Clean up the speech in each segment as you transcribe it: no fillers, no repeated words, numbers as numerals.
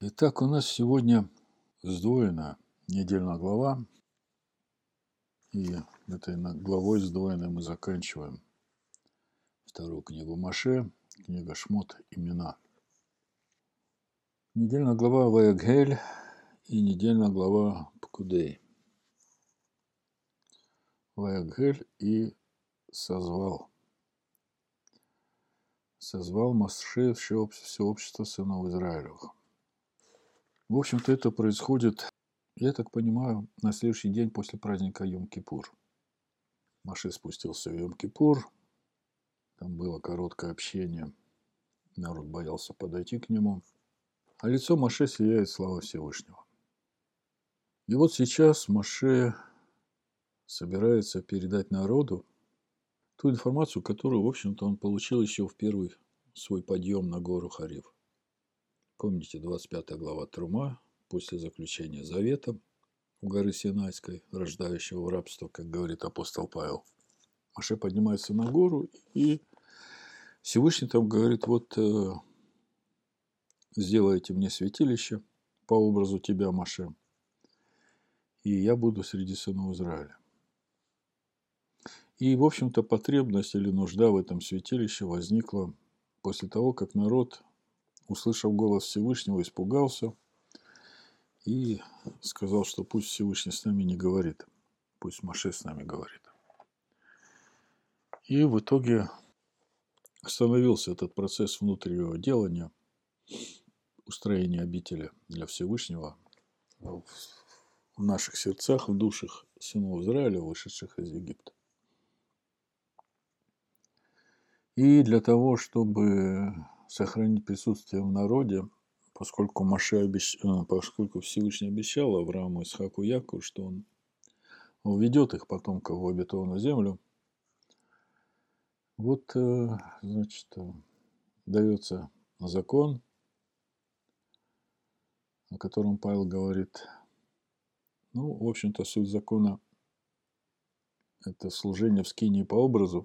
Итак, у нас сегодня сдвоенная недельная глава, и этой главой сдвоенной мы заканчиваем вторую книгу Моше, книга Шмот, имена. Недельная глава Ваегель и недельная глава Пкудей. Ваегель и созвал. Созвал Моше все общество сынов Израилевых. В общем-то, это происходит, я так понимаю, на следующий день после праздника Йом-Кипур. Моше спустился в Йом-Кипур, там было короткое общение, народ боялся подойти к нему, а лицо Моше сияет слава Всевышнего. И вот сейчас Моше собирается передать народу ту информацию, которую, в общем-то, он получил еще в первый свой подъем на гору Хорев. Помните, 25 глава Трума, после заключения завета у горы Синайской, рождающего рабство, как говорит апостол Павел. Моше поднимается на гору, и Всевышний там говорит: вот сделайте мне святилище по образу тебя, Моше, и я буду среди сынов Израиля. И, в общем-то, потребность или нужда в этом святилище возникла после того, как народ, услышав голос Всевышнего, испугался и сказал, что пусть Всевышний с нами не говорит, пусть Моше с нами говорит. И в итоге остановился этот процесс внутреннего делания, устроения обители для Всевышнего в наших сердцах, в душах сынов Израиля, вышедших из Египта. И для того, чтобы сохранить присутствие в народе, поскольку Всевышний обещал Аврааму, Исхаку и Якову, что он уведет их потомков в обетованную землю, вот, значит, дается закон, о котором Павел говорит. Ну, в общем-то, суть закона – это служение в скинии по образу.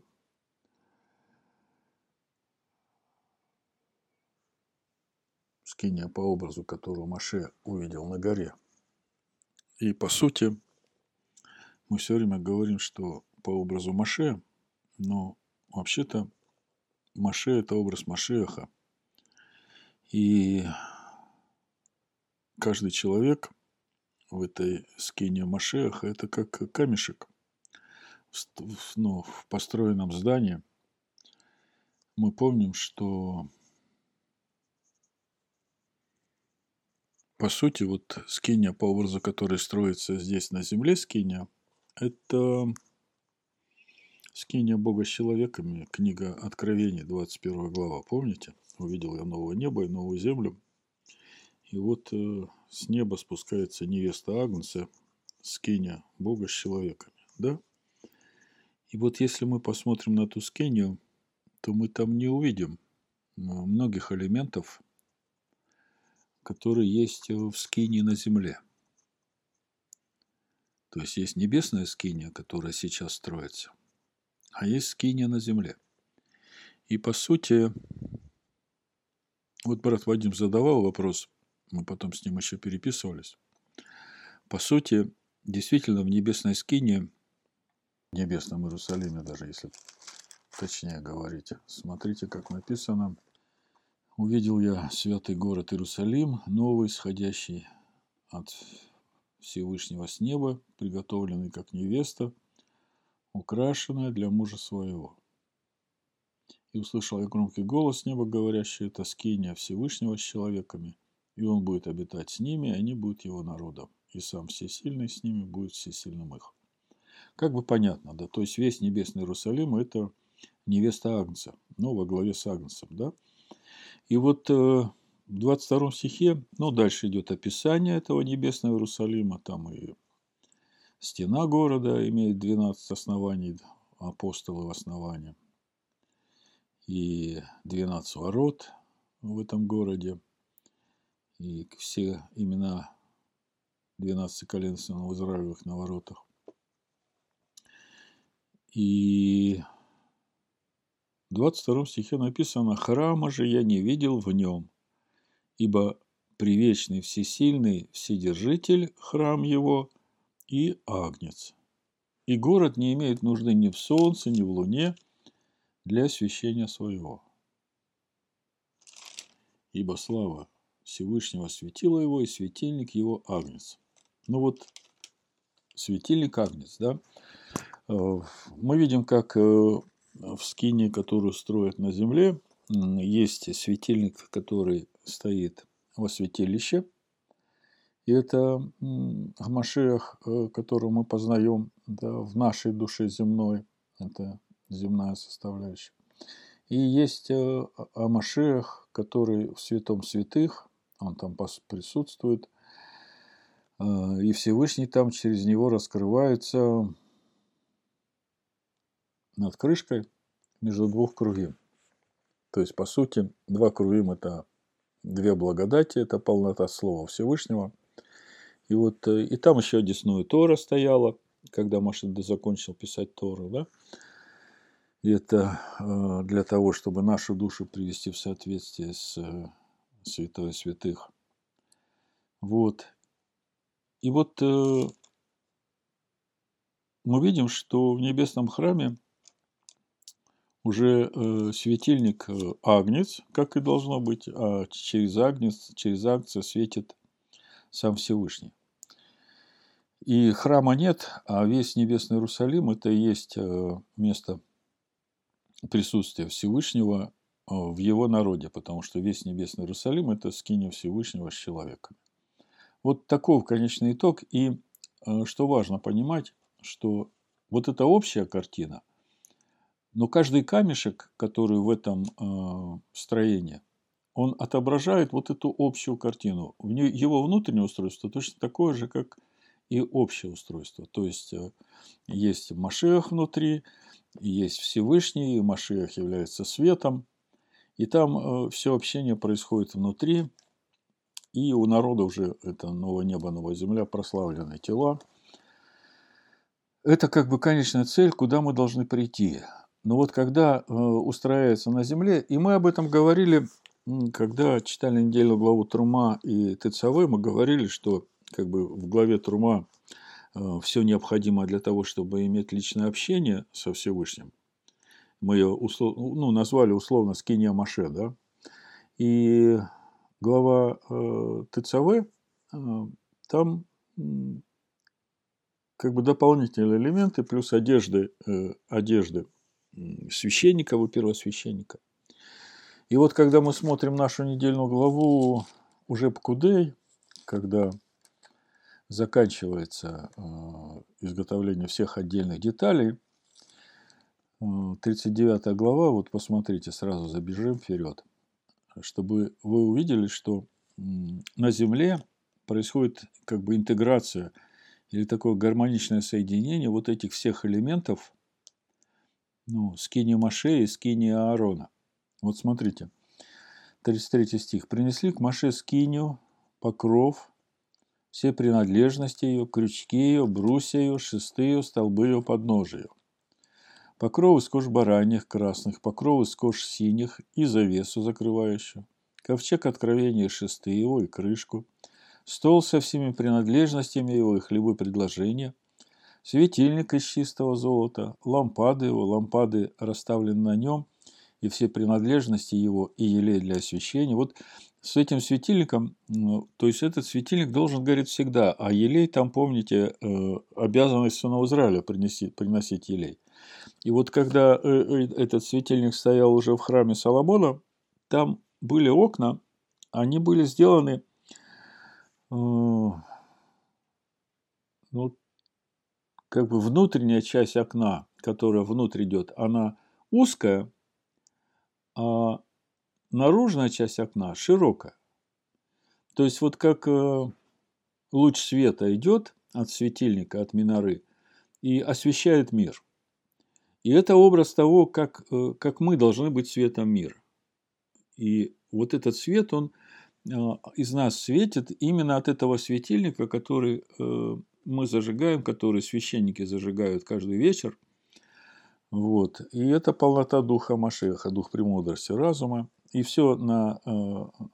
Скиния по образу, которую Моше увидел на горе. И, по сути, мы все время говорим, что по образу Моше, но вообще-то Моше – это образ Машиаха. И каждый человек в этой скине Машиаха – это как камешек в построенном здании. Мы помним, что по сути вот скиния по образу, который строится здесь на земле, скиния, это скиния Бога с человеками, книга Откровений, 21 глава, помните? Увидел я новое небо и новую землю. И вот с неба спускается невеста Агнца, скиния Бога с человеками, да? И вот если мы посмотрим на эту скинию, то мы там не увидим многих элементов, которые есть в скинии на земле. То есть есть небесная скиния, которая сейчас строится, а есть скиния на земле. И по сути, вот брат Вадим задавал вопрос, мы потом с ним еще переписывались. По сути, действительно, в небесной скинии, в небесном Иерусалиме даже, если точнее говорить, смотрите, как написано: «Увидел я святый город Иерусалим, новый, сходящий от Всевышнего с неба, приготовленный как невеста, украшенная для мужа своего. И услышал я громкий голос неба, говорящий: это скиния Всевышнего с человеками, и он будет обитать с ними, и они будут его народом, и сам всесильный с ними будет всесильным их». Как бы понятно, да, то есть весь небесный Иерусалим – это невеста Агнца, но во главе с Агнцем, да. И вот в 22 стихе, ну, дальше идет описание этого небесного Иерусалима, там и стена города имеет 12 оснований, апостолы в основании, и 12 ворот в этом городе, и все имена 12 колен сынов Израилевых на воротах. И в 22 стихе написано: «Храма же я не видел в нем, ибо привечный, всесильный, вседержитель, храм его, и агнец. И город не имеет нужды ни в солнце, ни в луне для освящения своего. Ибо слава Всевышнего светила его, и светильник его агнец. Ну вот, светильник агнец, да? Мы видим, как в скинии, которую строят на земле, есть светильник, который стоит во святилище. И это Машиах, которого мы познаем, да, в нашей душе земной. Это земная составляющая. И есть Машиах, который в святом святых, он там присутствует, и Всевышний там через него раскрывается над крышкой между двух кругим. То есть, по сути, два кругим – это две благодати, это полнота Слова Всевышнего. И вот и там еще одесную Тора стояла, когда Моше закончил писать Тору, да? И это для того, чтобы нашу душу привести в соответствие с святой святых. Вот. И вот мы видим, что в небесном храме уже светильник агнец, как и должно быть, а через агнец светит сам Всевышний. И храма нет, а весь небесный Иерусалим – это и есть место присутствия Всевышнего в его народе, потому что весь небесный Иерусалим – это скиния Всевышнего с человеком. Вот таков конечный итог. И что важно понимать, что вот эта общая картина, но каждый камешек, который в этом строении, он отображает вот эту общую картину. Его внутреннее устройство точно такое же, как и общее устройство. То есть, есть Машиах внутри, есть Всевышний, и Машиах является светом. И там все общение происходит внутри. И у народа уже это новое небо, новая земля, прославленные тела. Это как бы конечная цель, куда мы должны прийти. Но вот когда устраивается на земле, и мы об этом говорили, когда читали недельную главу Трума и Тецаве, мы говорили, что как бы в главе Трума все необходимое для того, чтобы иметь личное общение со Всевышним. Мы ее назвали условно скиния Моше, да? И глава Тецаве, там как бы дополнительные элементы, плюс одежды священника, его первосвященника. И вот когда мы смотрим нашу недельную главу уже Пкудей, когда заканчивается изготовление всех отдельных деталей, 39 глава, вот посмотрите, сразу забежим вперед, чтобы вы увидели, что на земле происходит как бы интеграция или такое гармоничное соединение вот этих всех элементов, скинии Моше и скинии Аарона. Вот смотрите, 33 стих. «Принесли к Моше скинию, покров, все принадлежности ее, крючки ее, брусья ее, шесты ее, столбы ее, подножия ее. Покров из кож бараньих красных, покров из кож синих и завесу закрывающую, ковчег откровения, шесты его и крышку, стол со всеми принадлежностями его и хлебы предложения, светильник из чистого золота, лампады его, лампады расставлены на нем, и все принадлежности его, и елей для освящения». Вот с этим светильником, то есть этот светильник должен гореть всегда, а елей там, помните, обязанность сынов Израиля приносить елей. И вот когда этот светильник стоял уже в храме Соломона, там были окна, они были сделаны, как бы внутренняя часть окна, которая внутрь идет, она узкая, а наружная часть окна широкая. То есть, вот как луч света идет от светильника, от миноры, и освещает мир. И это образ того, как мы должны быть светом мира. И вот этот свет, он из нас светит именно от этого светильника, который мы зажигаем, который священники зажигают каждый вечер. Вот. И это полнота духа Машеха, дух премудрости разума. И все на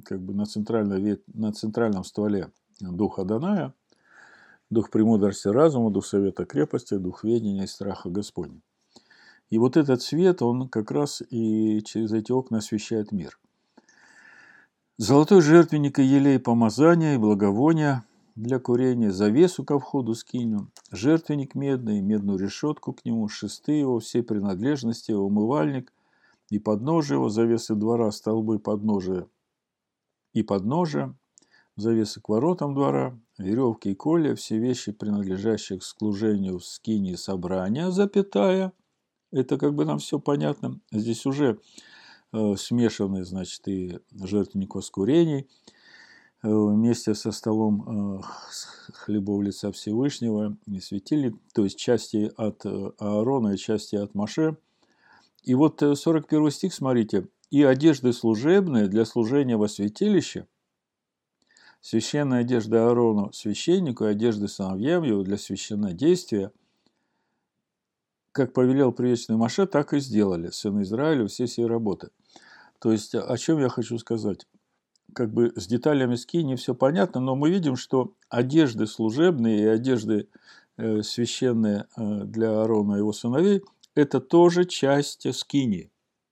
как бы на центральном стволе дух Адоная, дух премудрости разума, дух совета крепости, дух ведения и страха Господня. И вот этот свет, он как раз и через эти окна освещает мир. Золотой жертвенник и елей помазания и благовония для курения, завесу ко входу скиню, жертвенник медный, медную решетку к нему, шесты его, все принадлежности, умывальник и подножие его, завесы двора, столбы подножия и подножия, завесы к воротам двора, веревки и колья, все вещи, принадлежащие к служению в скинии собрания, запятая. Это как бы нам все понятно. Здесь уже смешаны, значит, и жертвенник воскурений вместе со столом хлебов лица Всевышнего и светильник, то есть части от Аарона и части от Моше. И вот 41 стих, смотрите. «И одежды служебные для служения во святилище, священная одежда Аарону, священнику, и одежды сыновьям его для священнодействия, как повелел привечный Моше, так и сделали сыны Израиля все сии работы». То есть, о чем я хочу сказать? Как бы с деталями скинии все понятно, но мы видим, что одежды служебные и одежды священные для Аарона и его сыновей – это тоже часть скинии.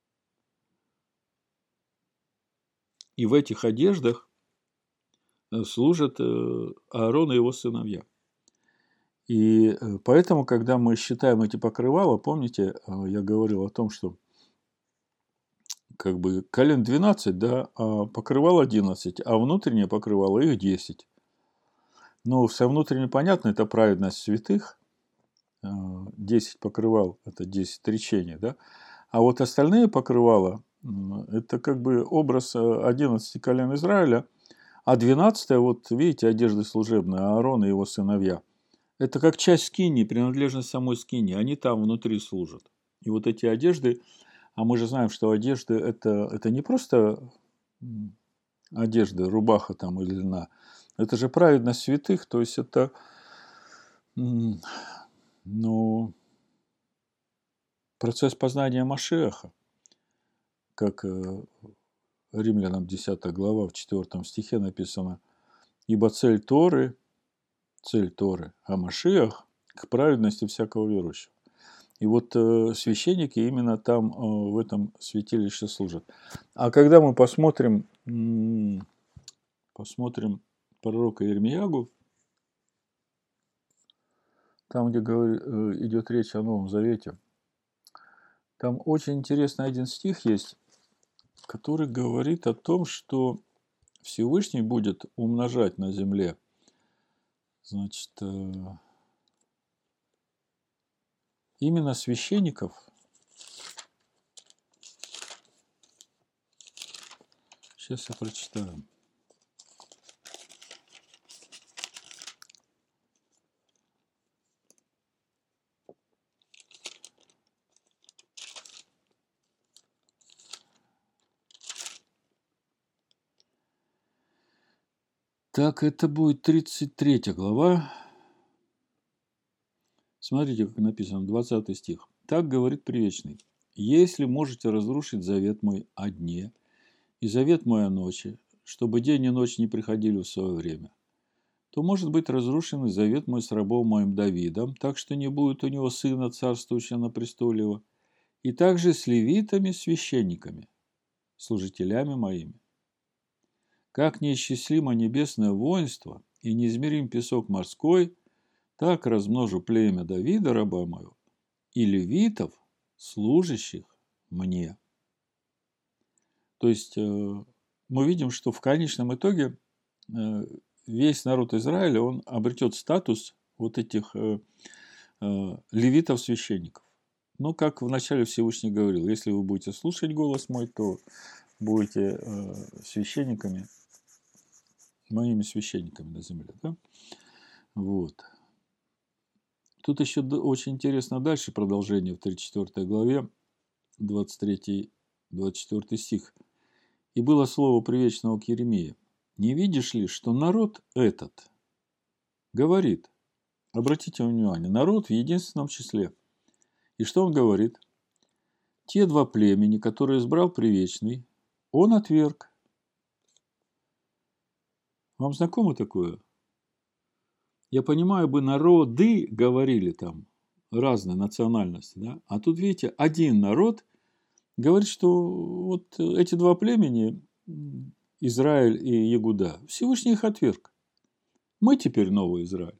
И в этих одеждах служат Аарон и его сыновья. И поэтому, когда мы считаем эти покрывала, помните, я говорил о том, что как бы колен 12, да, а покрывал 11, а внутреннее покрывало их 10. Ну, все внутренне понятно, это праведность святых. 10 покрывал, это 10 речений, да. А вот остальные покрывала, это как бы образ 11 колен Израиля, а 12, вот видите, одежды служебные, Аарон и его сыновья. Это как часть скинии, принадлежность самой скинии, они там внутри служат. И вот эти одежды, а мы же знаем, что одежды это не просто одежда, рубаха там или льна, это же праведность святых, то есть это, ну, процесс познания Машиаха, как Римлянам 10 глава в 4 стихе написано: «Ибо цель Торы, а Машиах к праведности всякого верующего». И вот священники именно там, в этом святилище служат. А когда мы посмотрим пророка Ирмиягу, там, где идет речь о Новом Завете, там очень интересный один стих есть, который говорит о том, что Всевышний будет умножать на земле, значит, именно священников. Сейчас я прочитаю. Так, это будет 33 глава. Смотрите, как написано, 20 стих. «Так говорит Предвечный: если можете разрушить завет мой о дне и завет мой о ночи, чтобы день и ночь не приходили в свое время, то может быть разрушен и завет мой с рабом моим Давидом, так что не будет у него сына, царствующего на престоле его, и также с левитами, священниками, служителями моими. Как неисчислимо небесное воинство и неизмерим песок морской, так размножу племя Давида, раба моего, и левитов, служащих мне». То есть мы видим, что в конечном итоге весь народ Израиля, он обретет статус вот этих левитов-священников. Ну, как вначале Всевышний говорил, если вы будете слушать голос мой, то будете священниками, моими священниками на земле. Да? Вот. Тут еще очень интересно дальше продолжение в 34 главе, 23-24 стих. «И было слово привечного к Иеремии: не видишь ли, что народ этот говорит». Обратите внимание, народ в единственном числе. И что он говорит? «Те два племени, которые избрал Привечный, он отверг, Вам знакомо такое? Я понимаю, бы народы говорили там, разные национальности, да? А тут, видите, один народ говорит, что вот эти два племени, Израиль и Иуда, Всевышний их отверг. Мы теперь новый Израиль.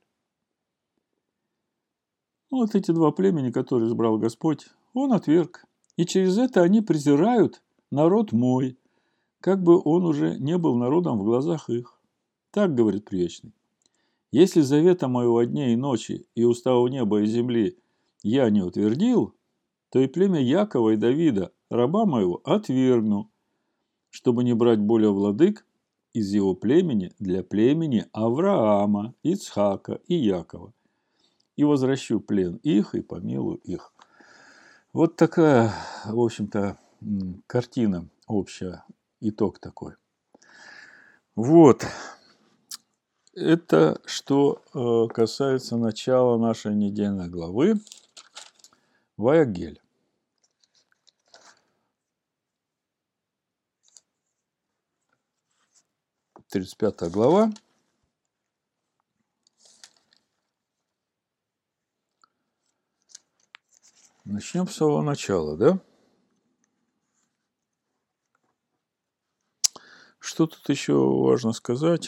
Вот эти два племени, которые избрал Господь, Он отверг. И через это они презирают народ мой, как бы он уже не был народом в глазах их. Так говорит Предвечный. Если завета моего дня и ночи и устава неба и земли я не утвердил, то и племя Якова и Давида, раба моего, отвергну, чтобы не брать более владык из его племени для племени Авраама, Ицхака и Якова. И возвращу плен их и помилую их. Вот такая, в общем-то, картина общая, итог такой. Вот. Это что касается начала нашей недельной главы Ваягель. 35 глава. Начнем с самого начала, да? Что тут еще важно сказать?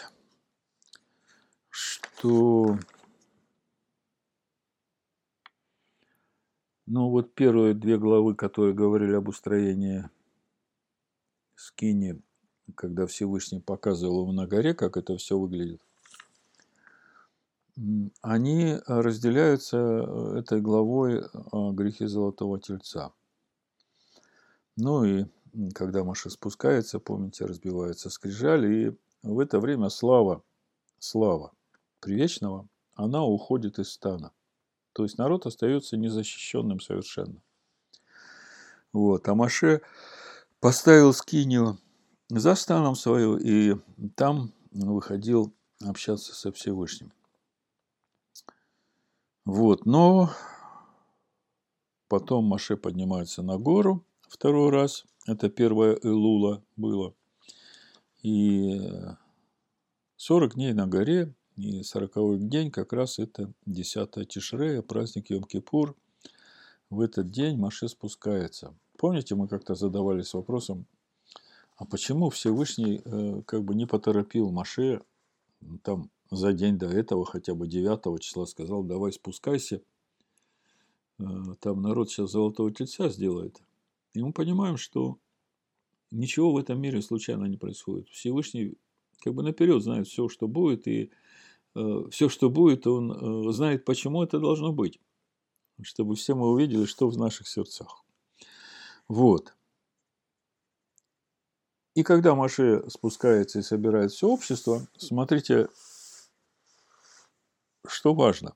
Что, вот первые две главы, которые говорили об устроении скини, когда Всевышний показывал ему на горе, как это все выглядит, они разделяются этой главой о грехе Золотого Тельца. Ну и когда Моше спускается, помните, разбивается скрижаль, и в это время слава Предвечного, она уходит из стана. То есть народ остается незащищенным совершенно. Вот. А Моше поставил скинию за станом свою, и там выходил общаться со Всевышним. Вот. Но потом Моше поднимается на гору второй раз. Это первое Элула было. И 40 дней на горе, и 40-й день как раз это 10-е Тишрея, праздник Йом-Кипур. В этот день Моше спускается. Помните, мы как-то задавались вопросом, а почему Всевышний как бы не поторопил Моше, там за день до этого, хотя бы 9 числа сказал, давай спускайся, там народ сейчас Золотого Тельца сделает. И мы понимаем, что ничего в этом мире случайно не происходит. Всевышний как бы наперед знает все, что будет, и все, что будет, он знает, почему это должно быть, чтобы все мы увидели, что в наших сердцах. Вот. И когда Моше спускается и собирает все общество, смотрите, что важно.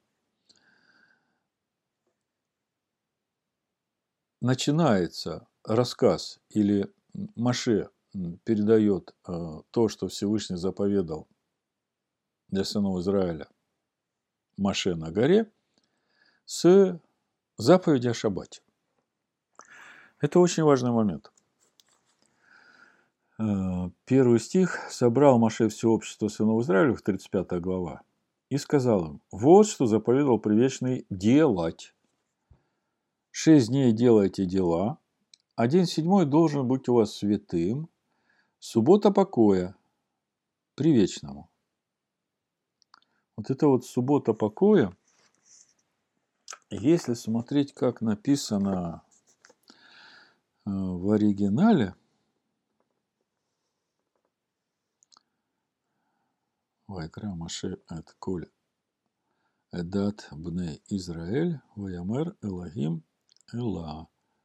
Начинается рассказ, или Моше передает то, что Всевышний заповедал для сынов Израиля Моше на горе, с заповеди о шаббате. Это очень важный момент. Первый стих. «Собрал Моше все общество сынов Израилевых», 35 глава, и сказал им, вот что заповедал Предвечный делать. 6 дней делайте дела, а день 7 должен быть у вас святым, суббота покоя, Предвечному. Вот это вот суббота покоя, если смотреть, как написано в оригинале, Вайкра Моше эт коль эдат бней Израэль, ваямер Элогим Эла,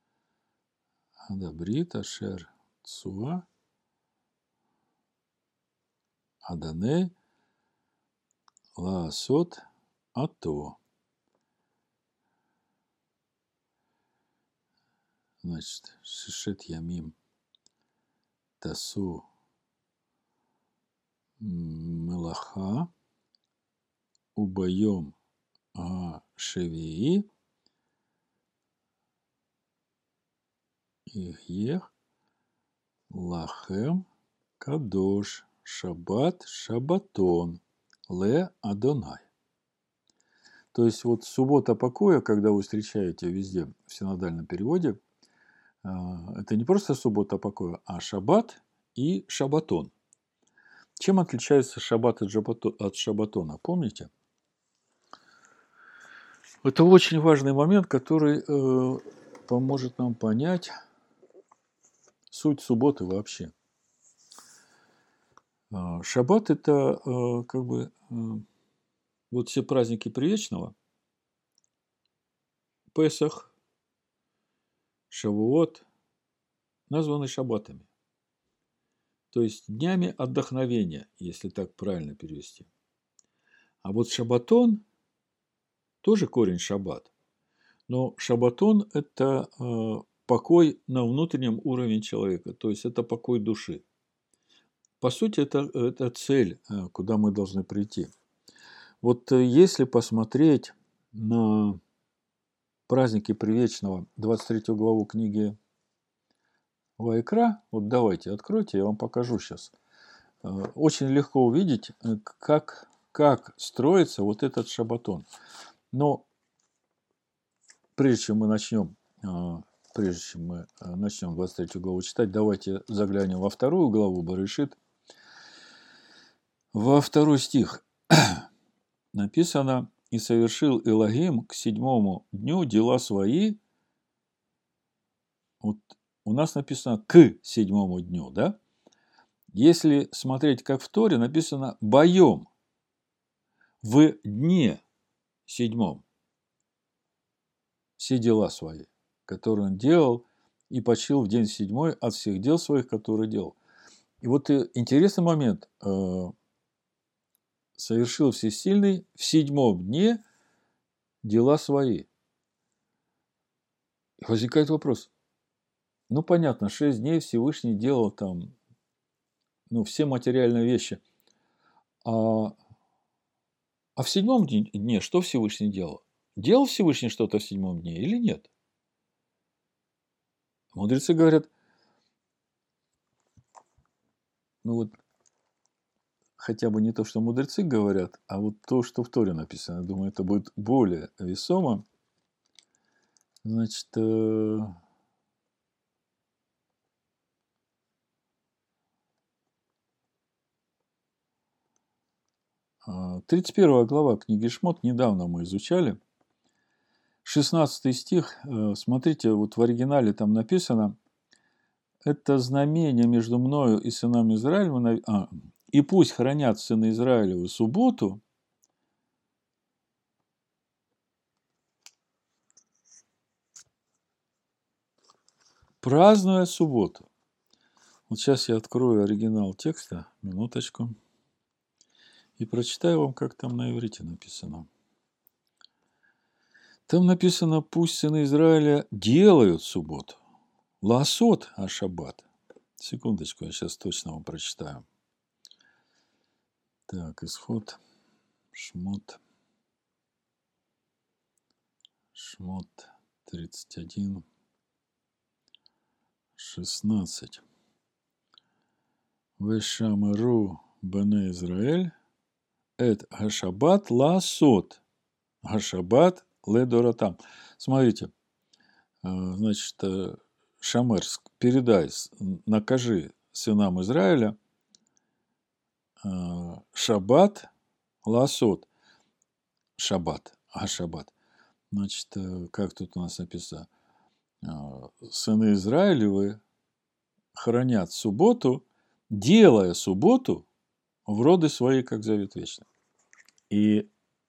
адабрит ашер цуа, аданей лаасот ато. Значит, шишет ямим тасу мелаха убайом шевии ихех лахем кадош шаббат, шаббатон, ле Адонай. То есть вот суббота покоя, когда вы встречаете везде в синодальном переводе, это не просто суббота покоя, а шаббат и шаббатон. Чем отличается шаббат от шаббатона? Помните? Это очень важный момент, который поможет нам понять суть субботы вообще. Шаббат – это вот все праздники Привечного, Песах, Шавуот, названы шаббатами. То есть днями отдохновения, если так правильно перевести. А вот шаббатон тоже корень шаббат. Но шаббатон – это покой на внутреннем уровне человека, то есть это покой души. По сути, это цель, куда мы должны прийти. Вот если посмотреть на праздники Привечного, 23 главу книги Ваикра, вот давайте, откройте, я вам покажу сейчас. Очень легко увидеть, как строится вот этот шаббатон. Но прежде чем мы начнем 23 главу читать, давайте заглянем во 2 главу Барышит. Во 2 стих написано: «И совершил Элохим к 7-му дню дела свои». Вот у нас написано «к 7-му дню», да? Если смотреть, как в Торе, написано «боем» в дне 7-м. Все дела свои, которые он делал, и почил в день 7-й от всех дел своих, которые делал. И вот интересный момент. Совершил Всесильный в 7-м дне дела свои. И возникает вопрос. Ну, понятно, 6 дней Всевышний делал там, все материальные вещи. А в 7-м дне что Всевышний делал? Делал Всевышний что-то в 7-м дне или нет? Мудрецы говорят, хотя бы не то, что мудрецы говорят, а вот то, что в Торе написано. Я думаю, это будет более весомо. Значит, 31 глава книги Шмот, недавно мы изучали. 16 стих, смотрите, вот в оригинале там написано: «Это знамение между мною и сынами Израилевым, и пусть хранят сыны Израилевы субботу». Празднуя субботу. Вот сейчас я открою оригинал текста, минуточку, и прочитаю вам, как там на иврите написано. Там написано: «Пусть сыны Израиля делают субботу». Лаасот а-шаббат. Секундочку, я сейчас точно вам прочитаю. Так, исход. Шмот 31, 16. «Вешамару бене Израэль эт гашаббат лаасот, гашаббат ледоратам». Смотрите, значит, Шамер, передай, накажи сынам Израиля шаббат лаасот. Шаббат, гашаббат. Значит, как тут у нас написано? Сыны Израилевы хранят субботу, делая субботу в роды свои, как завет вечный. И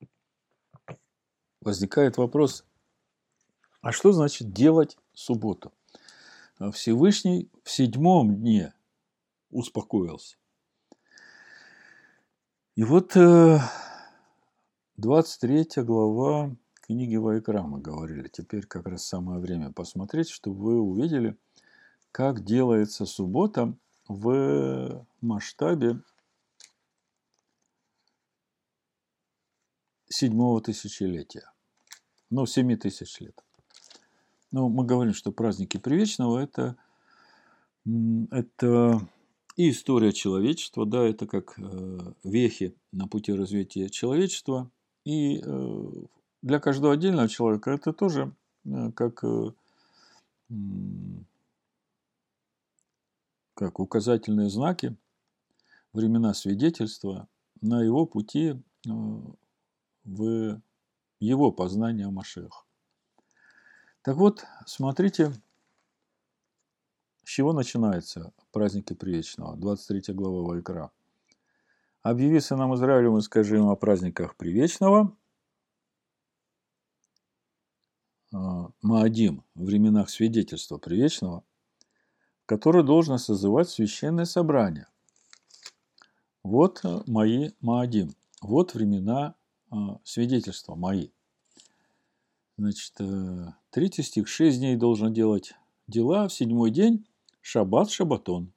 возникает вопрос, а что значит делать субботу? Всевышний в 7-м дне успокоился. И вот 23 глава книги Ваикра мы говорили. Теперь как раз самое время посмотреть, чтобы вы увидели, как делается суббота в масштабе 7-го тысячелетия. 7000 лет. Мы говорим, что праздники Привечного – это и история человечества, да, это как вехи на пути развития человечества. И для каждого отдельного человека это тоже как указательные знаки, времена свидетельства на его пути в его познание о Машиахе. Так вот, смотрите, с чего начинается праздники Привечного, 23 глава Вайкра. «Объяви сынам Израилевым и скажи им о праздниках Привечного, Маадим, в временах свидетельства Привечного, который должен созывать священное собрание. Вот мои Маадим, вот времена свидетельства мои». Значит, 3 стих. 6 дней должен делать дела, в 7-й день шаббат, шаббатон.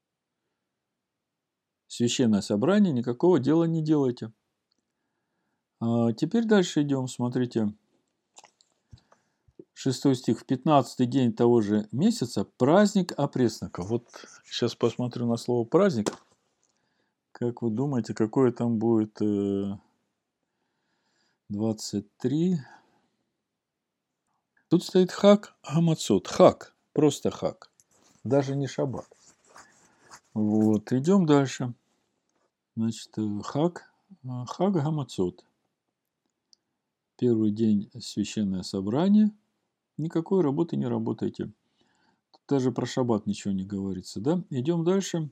Священное собрание, никакого дела не делайте. Теперь дальше идем, смотрите. 6 стих. В 15-й день того же месяца праздник опресноков. Вот сейчас посмотрю на слово праздник. Как вы думаете, какое там будет 23? Тут стоит хак гамацот. Хак. Просто хак. Даже не шаббат. Вот. Идем дальше. Значит, хак гамацот. Первый день священное собрание. Никакой работы не работайте. Тут даже про шаббат ничего не говорится, да? Идем дальше.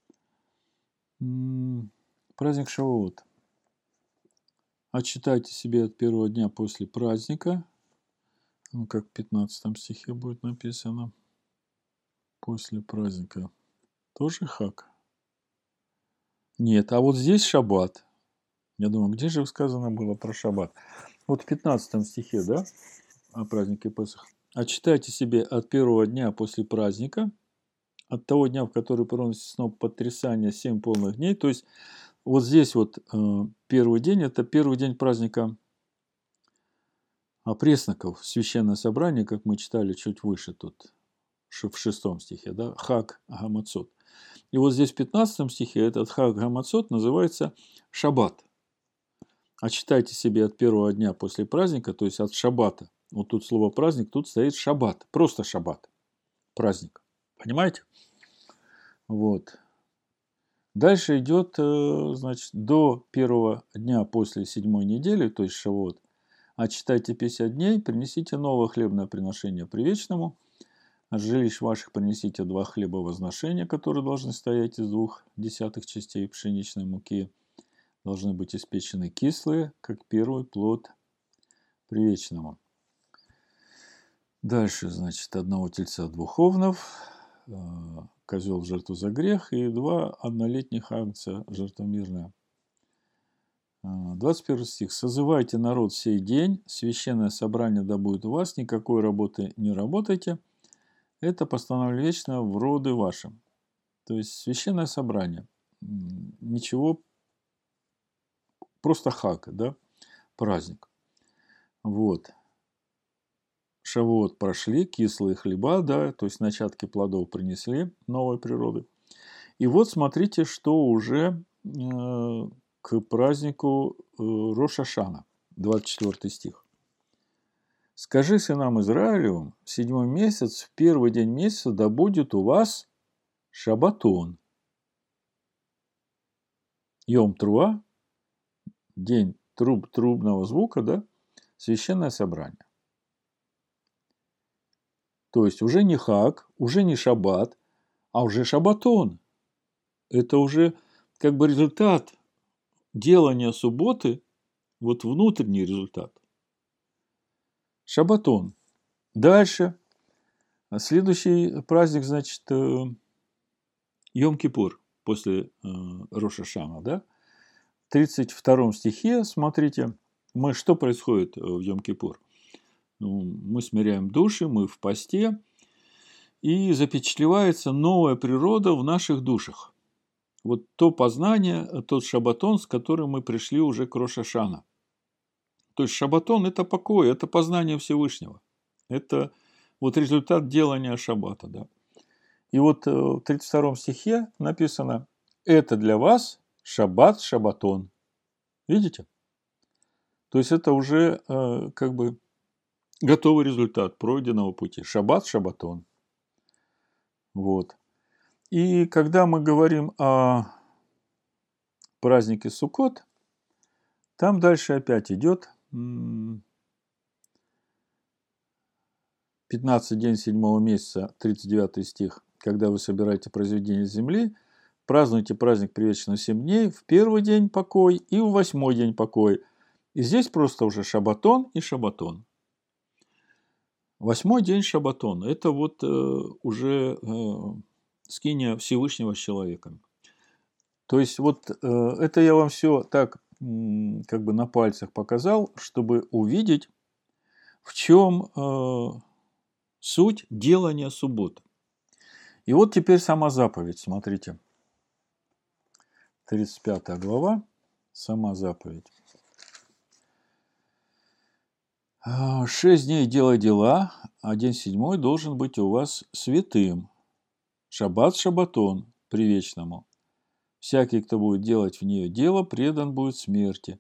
Праздник Шавуот. Отчитайте себе от первого дня после праздника. Ну, как в 15 стихе будет написано. После праздника. Тоже хак? Нет, а вот здесь шаббат. Я думаю, где же сказано было про шаббат? Вот в 15 стихе, да? О празднике Песах. Отчитайте себе от первого дня после праздника, от того дня, в который проносится сноп потрясания, 7 полных дней. То есть, вот здесь вот первый день, это первый день праздника опресноков, священное собрание, как мы читали чуть выше тут, в 6 стихе, да, хак гамацот. И вот здесь в 15 стихе этот хак гамацот называется шаббат. Отчитайте себе от первого дня после праздника, то есть от шаббата. Вот тут слово праздник, тут стоит шаббат, просто шаббат, праздник. Понимаете? Вот. Дальше идет, значит, до первого дня после 7-й недели, то есть Шавуот, отчитайте 50 дней, принесите новое хлебное приношение привечному, от жилищ ваших принесите 2 хлеба возношения, которые должны стоять из 2/10 частей пшеничной муки, должны быть испечены кислые, как первый плод привечному. Дальше, значит, 1 тельца 2 овнов, козел в жертву за грех и 2 однолетних агнца жертва мирная. 21 стих. «Созывайте народ сей день, священное собрание да будет у вас, никакой работы не работайте, это постановление вечное в роды вашим». То есть, священное собрание. Ничего, просто хак, да, праздник. Вот. Шавуот прошли, кислые хлеба, да, то есть начатки плодов принесли новой природы. И вот смотрите, что уже к празднику Рош ха-Шана, 24 стих. «Скажи сынам Израилевым, в 7-й месяц, в первый день месяца, да будет у вас шаббатон. Йом Труа, день трубного звука, да, священное собрание». То есть уже не хак, уже не шаббат, а уже шаббатон. Это уже как бы результат делания субботы, вот внутренний результат. Шаббатон. Дальше. Следующий праздник, значит, Йом-Кипур после Рош ха-Шана, да? В 32 стихе, смотрите, что происходит в Йом-Кипур? Мы смиряем души, мы в посте, и запечатлевается новая природа в наших душах. Вот то познание, тот шаббатон, с которым мы пришли уже к Рош ха-Шана. То есть шаббатон – это покой, это познание Всевышнего. Это вот результат делания шаббата. Да? И вот в 32 стихе написано: «Это для вас шаббат, шаббатон». Видите? То есть это уже как бы готовый результат пройденного пути. Шаббат, шаббатон. Вот. И когда мы говорим о празднике Суккот, там дальше опять идет 15 день 7 месяца, 39 стих. Когда вы собираете произведения земли, празднуйте праздник привечный 7 дней, в первый день покой и в 8-й день покой. И здесь просто уже шаббатон и шаббатон. 8-й день шаббатон – это вот уже скиния Всевышнего с человеком. То есть вот это я вам все так как бы на пальцах показал, чтобы увидеть, в чем суть делания субботы. И вот теперь сама заповедь, смотрите. 35 глава, сама заповедь. 6 дней делай дела, а день 7 должен быть у вас святым. Шаббат шаббатон, привечному. Всякий, кто будет делать в нее дело, предан будет смерти.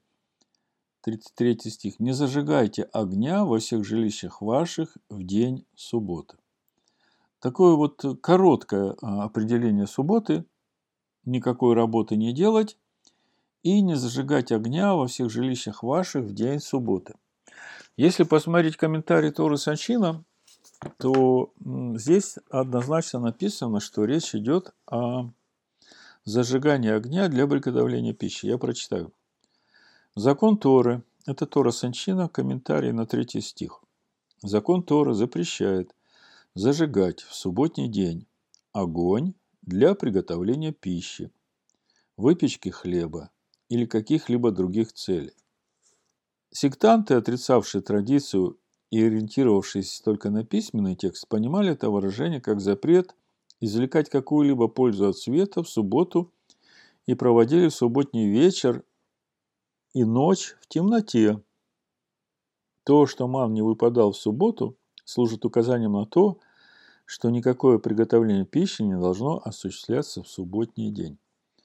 33 стих. Не зажигайте огня во всех жилищах ваших в день субботы. Такое вот короткое определение субботы. Никакой работы не делать и не зажигать огня во всех жилищах ваших в день субботы. Если посмотреть комментарий Торы Саншина, то здесь однозначно написано, что речь идет о зажигании огня для приготовления пищи. Я прочитаю. Закон Торы, это Тора Саншина, комментарий на 3 стих. Закон Торы запрещает зажигать в субботний день огонь для приготовления пищи, выпечки хлеба или каких-либо других целей. Сектанты, отрицавшие традицию и ориентировавшиеся только на письменный текст, понимали это выражение как запрет извлекать какую-либо пользу от света в субботу и проводили в субботний вечер и ночь в темноте. То, что ман не выпадал в субботу, служит указанием на то, что никакое приготовление пищи не должно осуществляться в субботний день.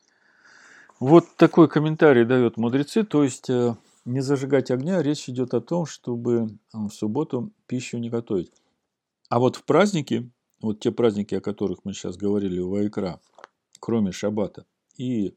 Вот такой комментарий дают мудрецы, то есть не зажигать огня, речь идет о том, чтобы в субботу пищу не готовить. А вот в праздники, вот те праздники, о которых мы сейчас говорили у Ваикра, кроме Шаббата, и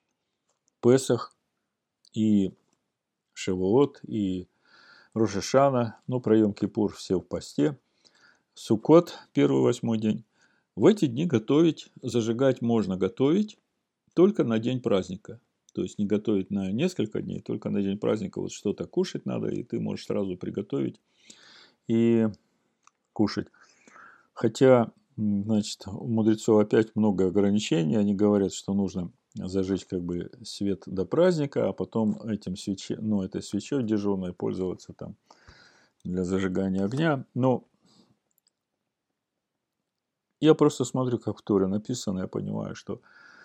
Песах, и Шавуот, и Рош ха-Шана, ну, про Йом-Кипур все в посте, Суккот, 1-8 день. В эти дни готовить, зажигать можно готовить только на день праздника. То есть не готовить на несколько дней, только на день праздника вот что-то кушать надо, и ты можешь сразу приготовить и кушать. Хотя, значит, у мудрецов опять много ограничений. Они говорят, что нужно зажечь как бы свет до праздника, а потом этой свечой дежурной пользоваться там для зажигания огня. Но я просто смотрю, как в Торе написано, я понимаю, что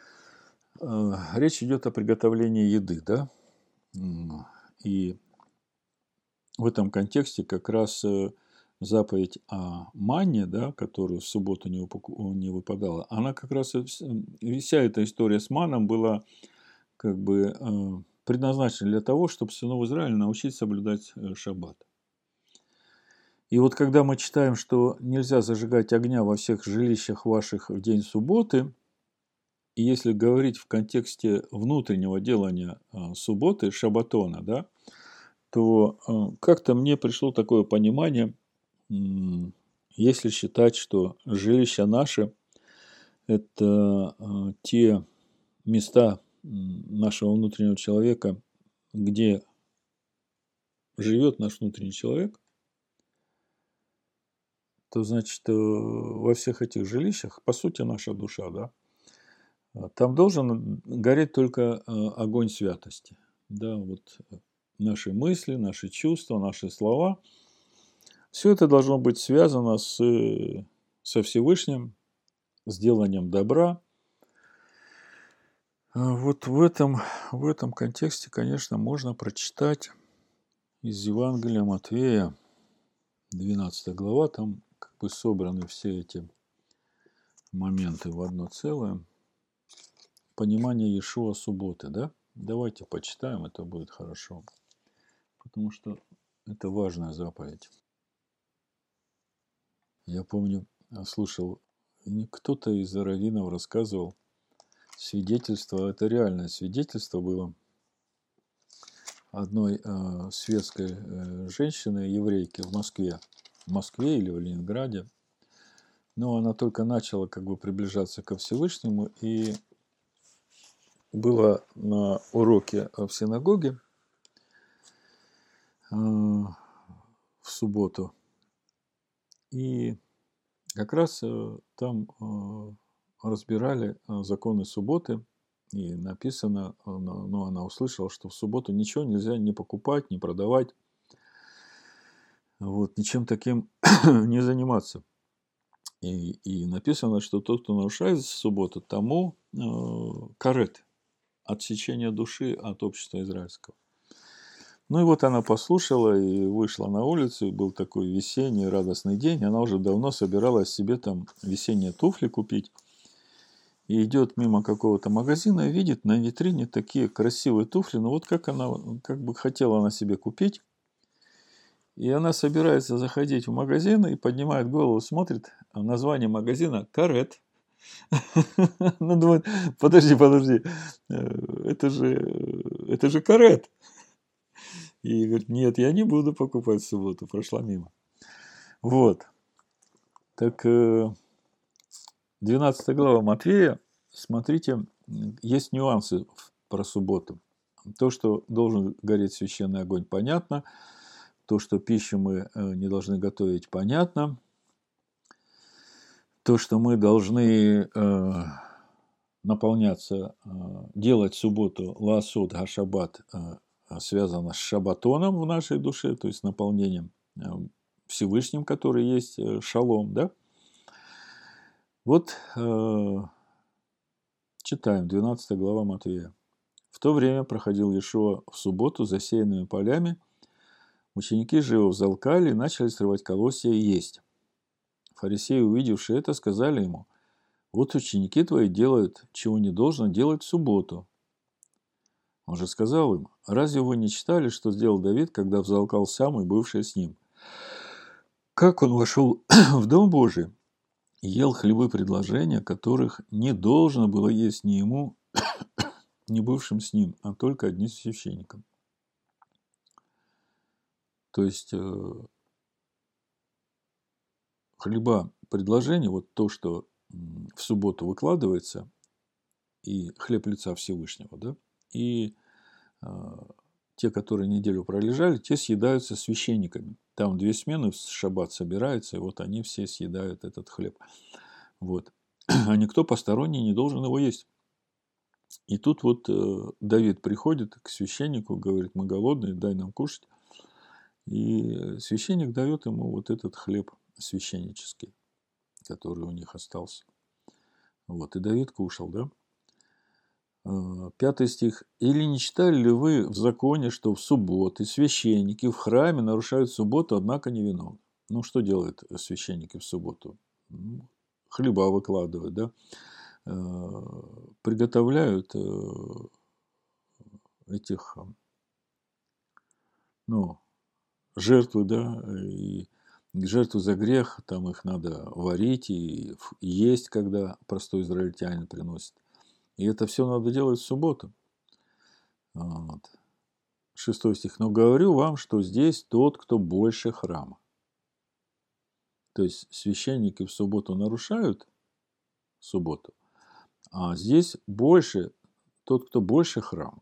речь идет о приготовлении еды, да? И в этом контексте как раз заповедь о манне, да, которую в субботу не выпадала, она как раз, вся эта история с маном была как бы предназначена для того, чтобы сынов Израиля научить соблюдать шаббат. И вот когда мы читаем, что нельзя зажигать огня во всех жилищах ваших в день субботы, и если говорить в контексте внутреннего делания субботы, шаббатона, да, то как-то мне пришло такое понимание, если считать, что жилища наши – это те места нашего внутреннего человека, где живет наш внутренний человек, то, значит, во всех этих жилищах, по сути, наша душа, да, там должен гореть только огонь святости. Да, вот наши мысли, наши чувства, наши слова. Все это должно быть связано со Всевышним, с деланием добра. Вот в этом контексте, конечно, можно прочитать из Евангелия Матвея, 12 глава, там как бы собраны все эти моменты в одно целое. Понимание Иешуа субботы, да? Давайте почитаем, это будет хорошо. Потому что это важная заповедь. Я помню, слушал, кто-то из раввинов рассказывал свидетельство, это реальное свидетельство было одной светской женщины, еврейки в Москве или в Ленинграде. Но она только начала как бы приближаться ко Всевышнему и была на уроке в синагоге в субботу. И как раз там разбирали законы субботы. И написано, ну, она услышала, что в субботу ничего нельзя не покупать, не продавать. Вот, ничем таким не заниматься. И написано, что тот, кто нарушает субботу, тому карет, отсечение души от общества израильского. Ну и вот она послушала и вышла на улицу, и был такой весенний радостный день. Она уже давно собиралась себе там весенние туфли купить. И идет мимо какого-то магазина и видит на витрине такие красивые туфли. Ну вот как бы хотела она себе купить. И она собирается заходить в магазин и поднимает голову, смотрит, а название магазина «Карет». Ну, думает, подожди, это же «Карет». И говорит, нет, я не буду покупать в субботу, прошла мимо. Вот. Так, 12 глава Матфея, смотрите, есть нюансы про субботу. То, что должен гореть священный огонь, понятно. То, что пищу мы не должны готовить, понятно. То, что мы должны наполняться, делать субботу лаасот гашаббат, связано с шаббатоном в нашей душе, то есть наполнением Всевышним, который есть шалом, да? Вот читаем, 12 глава Матвея. В то время проходил Иешуа в субботу засеянными полями. Ученики же его взалкали и начали срывать колосья и есть. Фарисеи, увидевшие это, сказали ему: вот ученики твои делают, чего не должно делать в субботу. Он же сказал им: разве вы не читали, что сделал Давид, когда взалкал сам и бывший с ним? Как он вошел в Дом Божий и ел хлебы предложения, которых не должно было есть ни ему, ни бывшим с ним, а только одним священникам. То есть хлеба предложения, вот то, что в субботу выкладывается, и хлеб лица Всевышнего, да, и те, которые неделю пролежали, те съедаются священниками. Там 2 смены в шаббат собираются, и вот они все съедают этот хлеб. Вот. А никто посторонний не должен его есть. И тут вот Давид приходит к священнику, говорит: мы голодные, дай нам кушать. И священник дает ему вот этот хлеб священнический, который у них остался. Вот. И Давид кушал, да? 5 стих. «Или не читали ли вы в законе, что в субботы священники в храме нарушают субботу, однако не виновны?» Ну, что делают священники в субботу? Хлеба выкладывают, да? Приготовляют этих, жертвы, да, и жертву за грех, там их надо варить и есть, когда простой израильтянин приносит. И это все надо делать в субботу. Вот. 6 стих. «Но говорю вам, что здесь тот, кто больше храма». То есть священники в субботу нарушают субботу, а здесь больше тот, кто больше храма.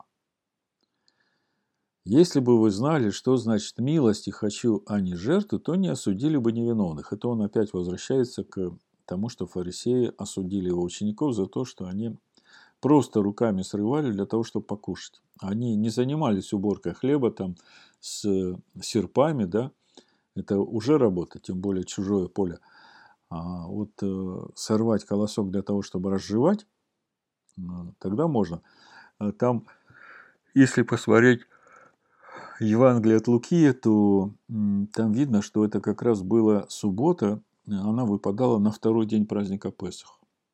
Если бы вы знали, что значит милости хочу, а не жертвы, то не осудили бы невиновных. Это он опять возвращается к тому, что фарисеи осудили его учеников за то, что они просто руками срывали для того, чтобы покушать. Они не занимались уборкой хлеба там с серпами, да, это уже работа, тем более чужое поле. А вот сорвать колосок для того, чтобы разжевать, тогда можно. Там, если посмотреть Евангелие от Луки, то там видно, что это как раз была суббота, она выпадала на второй день праздника Песах.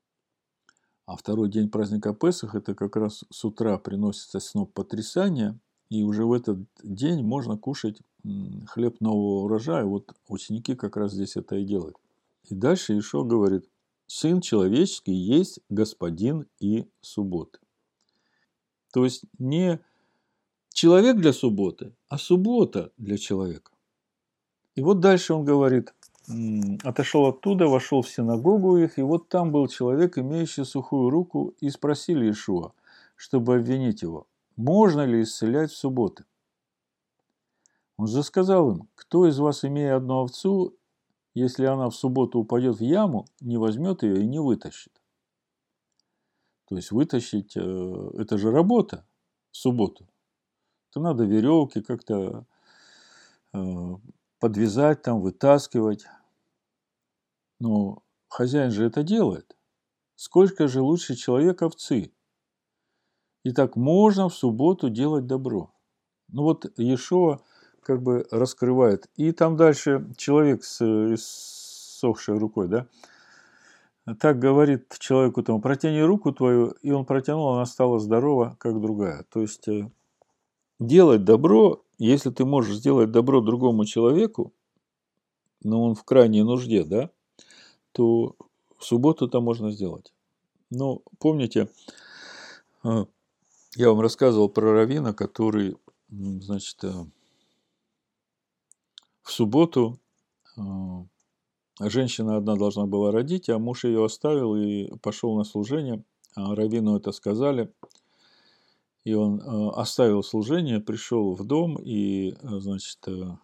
А второй день праздника Песах – это как раз с утра приносится сноп потрясания, и уже в этот день можно кушать хлеб нового урожая. Вот ученики как раз здесь это и делают. И дальше Иешуа говорит: «Сын человеческий есть господин и субботы». То есть не человек для субботы, а суббота для человека. И вот дальше он говорит: отошел оттуда, вошел в синагогу их, и вот там был человек, имеющий сухую руку, и спросили Иешуа, чтобы обвинить его: можно ли исцелять в субботы? Он же сказал им: кто из вас, имея одну овцу, если она в субботу упадет в яму, не возьмет ее и не вытащит? То есть вытащить – это же работа в субботу. То надо веревки как-то подвязать, там, вытаскивать. Но хозяин же это делает. Сколько же лучше человек овцы? И так можно в субботу делать добро. Ну вот Иешуа как бы раскрывает. И там дальше человек с иссохшей рукой, да, так говорит человеку тому: протяни руку твою, и он протянул, она стала здорова, как другая. То есть делать добро, если ты можешь сделать добро другому человеку, но он в крайней нужде, да, то в субботу это можно сделать. Ну, помните, я вам рассказывал про раввина, который, значит, в субботу женщина одна должна была родить, а муж ее оставил и пошел на служение. А раввину это сказали, и он оставил служение, пришел в дом, и, значит,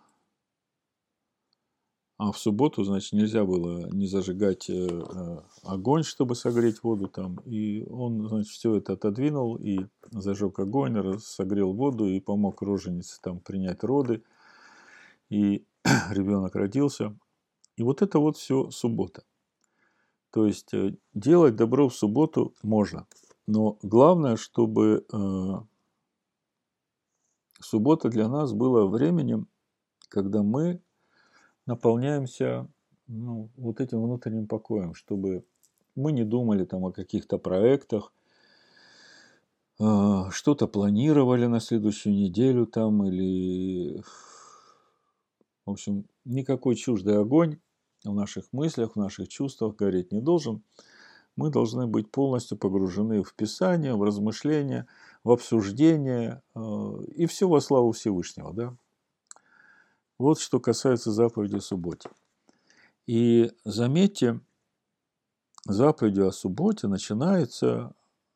а в субботу, значит, нельзя было не зажигать огонь, чтобы согреть воду там. И он, значит, все это отодвинул и зажег огонь, согрел воду и помог роженице там принять роды. И ребенок родился. И вот это вот все суббота. То есть делать добро в субботу можно. Но главное, чтобы суббота для нас была временем, когда мы наполняемся вот этим внутренним покоем, чтобы мы не думали там о каких-то проектах, что-то планировали на следующую неделю там, или, в общем, никакой чуждый огонь в наших мыслях, в наших чувствах гореть не должен. Мы должны быть полностью погружены в Писание, в размышления, в обсуждение, и все во славу Всевышнего, да? Вот что касается заповеди о субботе. И заметьте, заповедью о субботе начинается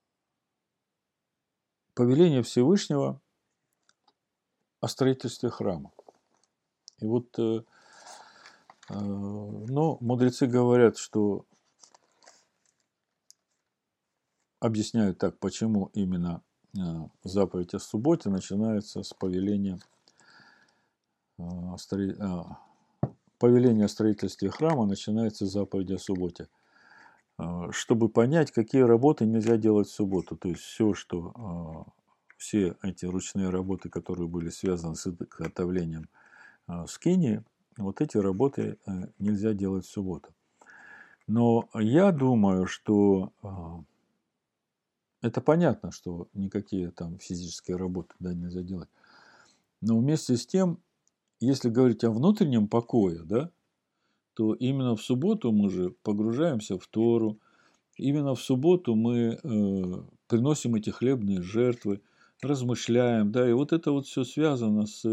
повеление Всевышнего о строительстве храма. И вот, мудрецы говорят, что объясняют так, почему именно заповедь о субботе начинается с повеления о строительстве храма, начинается с заповеди о субботе. Чтобы понять, какие работы нельзя делать в субботу. То есть все эти ручные работы, которые были связаны с изготовлением скинии, вот эти работы нельзя делать в субботу. Но я думаю, что это понятно, что никакие там физические работы нельзя делать. Но вместе с тем, если говорить о внутреннем покое, да, то именно в субботу мы же погружаемся в Тору, именно в субботу мы приносим эти хлебные жертвы, размышляем, да, и вот это вот все связано с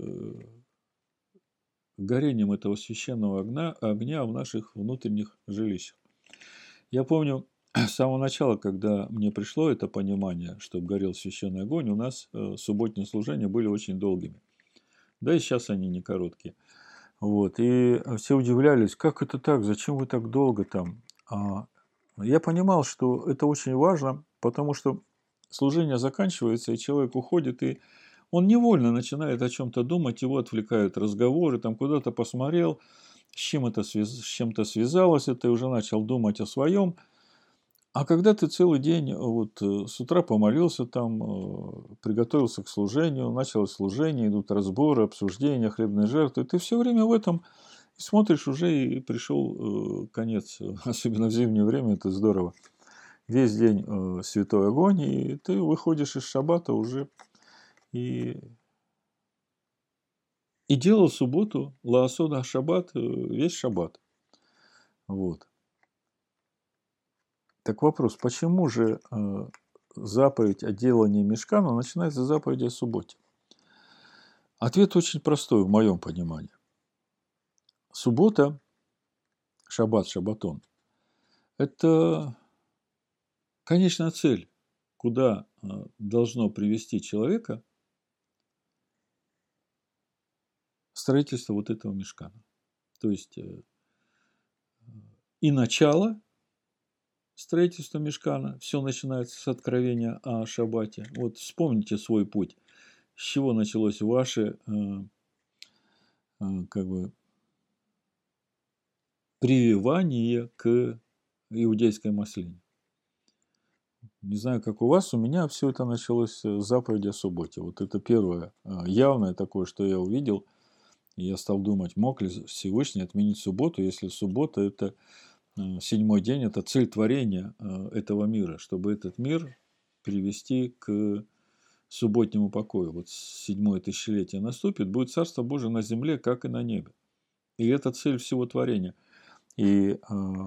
горением этого священного огня в наших внутренних жилищах. Я помню, с самого начала, когда мне пришло это понимание, что горел священный огонь, у нас субботние служения были очень долгими. Да и сейчас они не короткие. Вот. И все удивлялись, как это так, зачем вы так долго там? Я понимал, что это очень важно, потому что служение заканчивается, и человек уходит, и он невольно начинает о чем-то думать, его отвлекают разговоры, там куда-то посмотрел, с чем-то связалось это, и уже начал думать о своем. А когда ты целый день вот с утра помолился там, приготовился к служению, началось служение, идут разборы, обсуждения, хлебные жертвы, ты все время в этом и смотришь, уже и пришел конец, особенно в зимнее время, это здорово. весь день святой огонь, и ты выходишь из шаббата уже и делал субботу, лаасода шаббат, весь шаббат. Вот. Так вопрос, почему же заповедь о делании мишкана начинается с заповеди о субботе? Ответ очень простой в моем понимании. Суббота, шаббат, шаббатон, это конечная цель, куда должно привести человека строительство вот этого мишкана. То есть и начало строительства мишкана, все начинается с откровения о шаббате. Вот вспомните свой путь, с чего началось ваше как бы прививание к иудейской маслине. Не знаю, как у вас, у меня все это началось с заповеди о субботе. Вот это первое явное такое, что я увидел. И я стал думать, мог ли Всевышний отменить субботу, если суббота – это седьмой день, это цель творения этого мира, чтобы этот мир привести к субботнему покою. Вот седьмое тысячелетие наступит, будет Царство Божие на земле, как и на небе. И это цель всего творения. И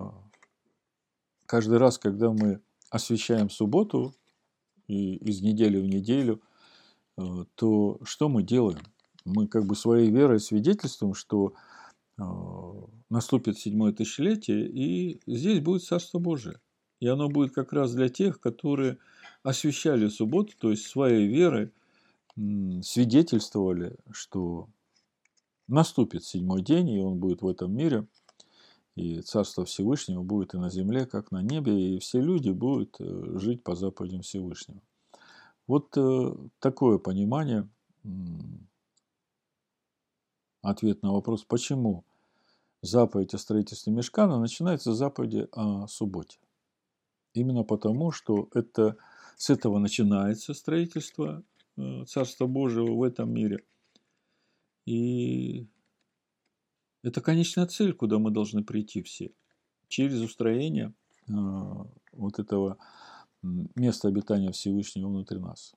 каждый раз, когда мы освещаем субботу и из недели в неделю, то что мы делаем? Мы как бы своей верой свидетельствуем, что наступит седьмое тысячелетие, и здесь будет Царство Божие. И оно будет как раз для тех, которые освящали субботу, то есть своей верой свидетельствовали, что наступит седьмой день, и он будет в этом мире, и Царство Всевышнего будет и на земле, как на небе, и все люди будут жить по заповедям Всевышнего. Вот такое понимание, ответ на вопрос, почему заповедь о строительстве мишкана начинается с заповеди о субботе. Именно потому, что это, с этого начинается строительство Царства Божьего в этом мире. И это конечная цель, куда мы должны прийти все. Через устроение вот этого места обитания Всевышнего внутри нас.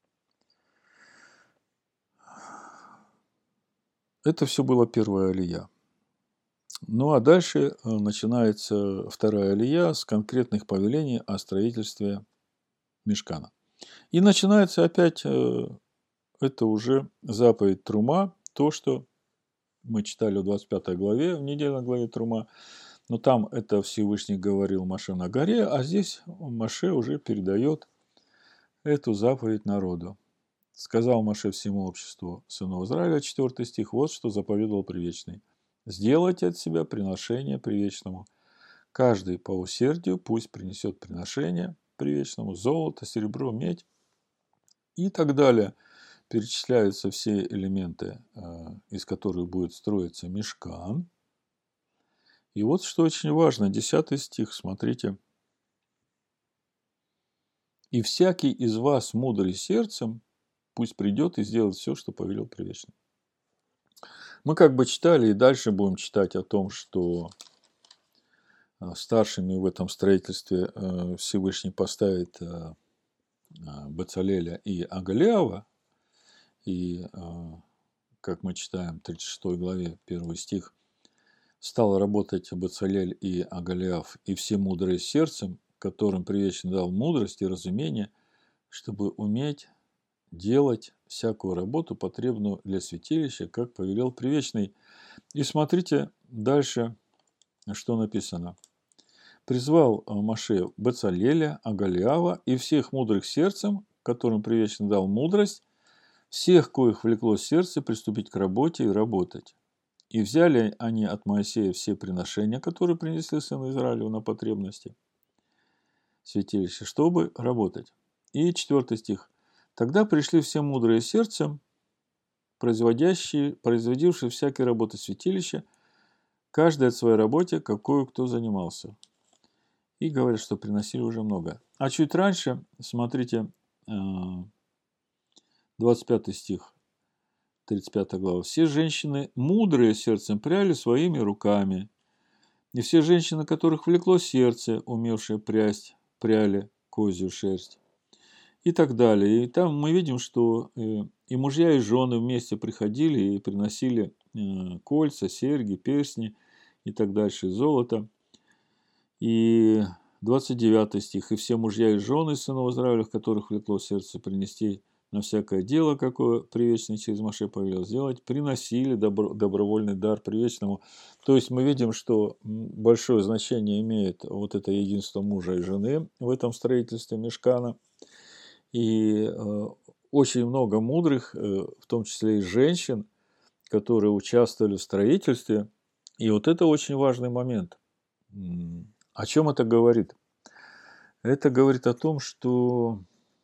Это все было первая алия. Ну а дальше начинается вторая алия с конкретных повелений о строительстве мишкана. И начинается опять это уже заповедь Трума, то, что мы читали в 25 главе, в недельной главе Трума. Но там это Всевышний говорил Моше на горе, а здесь Моше уже передает эту заповедь народу. Сказал Моше всему обществу сынов Израиля, 4 стих, вот что заповедовал Предвечный. Сделайте от себя приношение Предвечному. Каждый по усердию пусть принесет приношение Предвечному, золото, серебро, медь и так далее. Перечисляются все элементы, из которых будет строиться мишкан. И вот что очень важно, 10 стих, смотрите. «И всякий из вас, мудрый сердцем, пусть придет и сделает все, что повелел Предвечный». Мы как бы читали и дальше будем читать о том, что старшими в этом строительстве Всевышний поставит Бецалеля и Агалиава. И, как мы читаем в 36 главе, 1 стих, «Стал работать Бецалель и Агалиав, и все мудрые сердцем, которым Предвечный дал мудрость и разумение, чтобы уметь делать всякую работу, потребную для святилища, как повелел Предвечный». И смотрите дальше, что написано. «Призвал Моше Бецалеля, Агалиава и всех мудрых сердцем, которым Предвечный дал мудрость, всех, коих влекло сердце, приступить к работе и работать. И взяли они от Моисея все приношения, которые принесли сыны Израилю на потребности святилища, чтобы работать». И 4 стих. «Тогда пришли все мудрые сердцем, производившие всякие работы святилища, каждый от своей работе, какую кто занимался». И говорят, что приносили уже много. А чуть раньше, смотрите, 25 стих, 35 глава. «Все женщины, мудрые сердцем, пряли своими руками, и все женщины, которых влекло сердце, умевшие прясть, пряли козью шерсть и так далее. И там мы видим, что и мужья, и жены вместе приходили и приносили кольца, серьги, перстни и так дальше, золото. И 29 стих. «И все мужья и жены сынов Израилев, которых влекло сердце принести на всякое дело, какое Привечный через Моше повелел сделать, приносили добровольный дар Привечному». То есть мы видим, что большое значение имеет вот это единство мужа и жены в этом строительстве мишкана. И очень много мудрых, в том числе и женщин, которые участвовали в строительстве. И вот это очень важный момент. О чем это говорит? Это говорит о том, что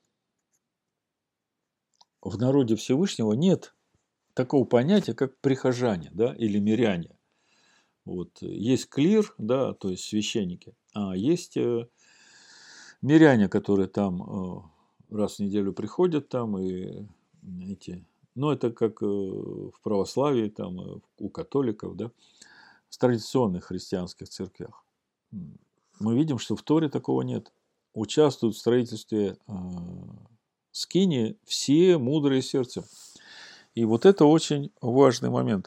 в народе Всевышнего нет такого понятия, как прихожане, да, или миряне. Вот. Есть клир, да, то есть священники, а есть миряне, которые там раз в неделю приходят там и эти... Ну, это как в православии, там, у католиков, да, в традиционных христианских церквях. Мы видим, что в Торе такого нет. Участвуют в строительстве скинии все мудрые сердцем. И вот это очень важный момент.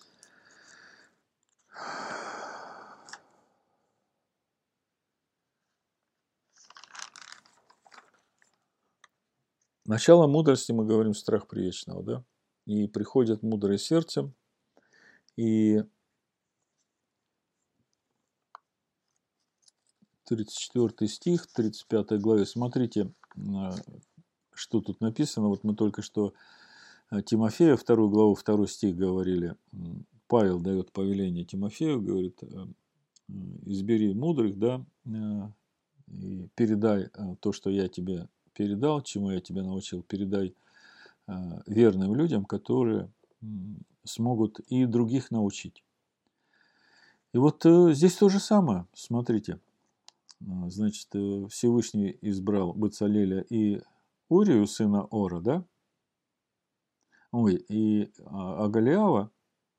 Начало мудрости, мы говорим, страх Привечного, да? И приходят мудрые сердцем, и 34 стих, 35 главе, смотрите, что тут написано. Вот мы только что Тимофея, 2 главу, 2 стих говорили. Павел дает повеление Тимофею, говорит, избери мудрых, да, и передай то, что я тебе передал, чему я тебя научил, передай верным людям, которые смогут и других научить. И вот здесь то же самое, смотрите. Значит, Всевышний избрал Бецалеля и Урию, сына Ора, да? Ой, и Агалиава,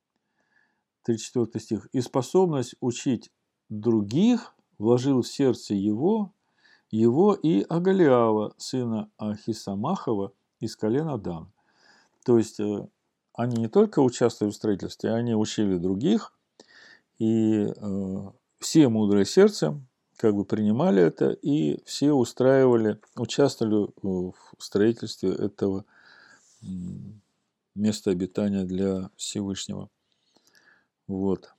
34 стих, и способность учить других вложил в сердце его и Агалиава, сына Ахисамахова, из колена Дана. То есть, они не только участвовали в строительстве, они учили других, и все мудрые сердцем как бы принимали это, и все участвовали в строительстве этого места обитания для Всевышнего. Вот.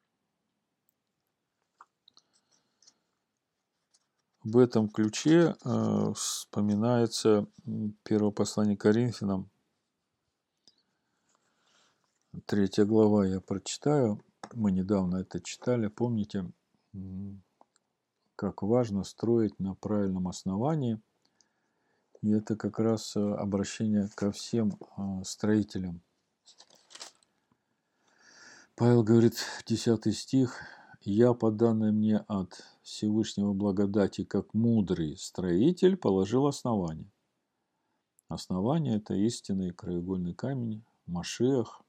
В этом ключе вспоминается первое послание Коринфянам, 3 глава, я прочитаю. Мы недавно это читали. Помните, как важно строить на правильном основании. И это как раз обращение ко всем строителям. Павел говорит, 10 стих, «Я, по данной мне от Всевышнего благодати, как мудрый строитель, положил основание». Основание – это истинный краеугольный камень, Машиах,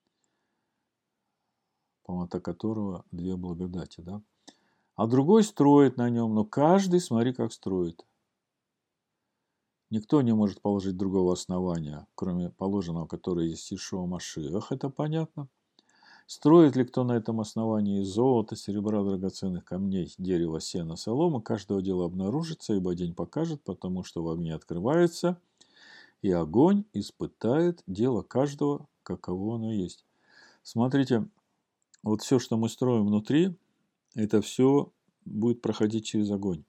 полнота которого две благодати, да? А другой строит на нем, но каждый, смотри, как строит. Никто не может положить другого основания, кроме положенного, которое есть Иешуа Машиах, это понятно. Строит ли кто на этом основании из золота, серебра, драгоценных камней, дерева, сена, соломы, каждого дела обнаружится, ибо день покажет, потому что в огне открывается, и огонь испытает дело каждого, каково оно есть. Смотрите, вот все, что мы строим внутри, это все будет проходить через огонь.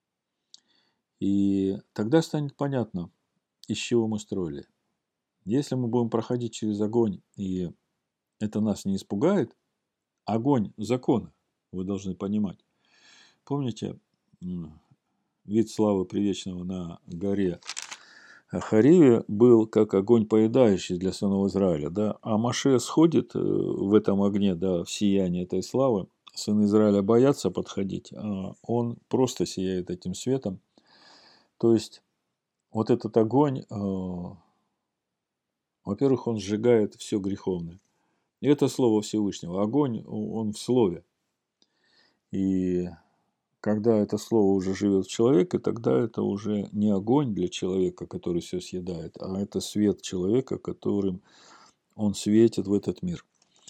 И тогда станет понятно, из чего мы строили. Если мы будем проходить через огонь, и это нас не испугает, огонь – закона, вы должны понимать. Помните вид славы Привечного на горе Хариве был как огонь поедающий для сынов Израиля, да? А Моше сходит в этом огне, да, в сиянии этой славы. Сыны Израиля боятся подходить, а он просто сияет этим светом. То есть, вот этот огонь, во-первых, он сжигает все греховное. Это слово Всевышнего. Огонь, он в слове. И когда это слово уже живет в человеке, тогда это уже не огонь для человека, который все съедает, а это свет человека, которым он светит в этот мир.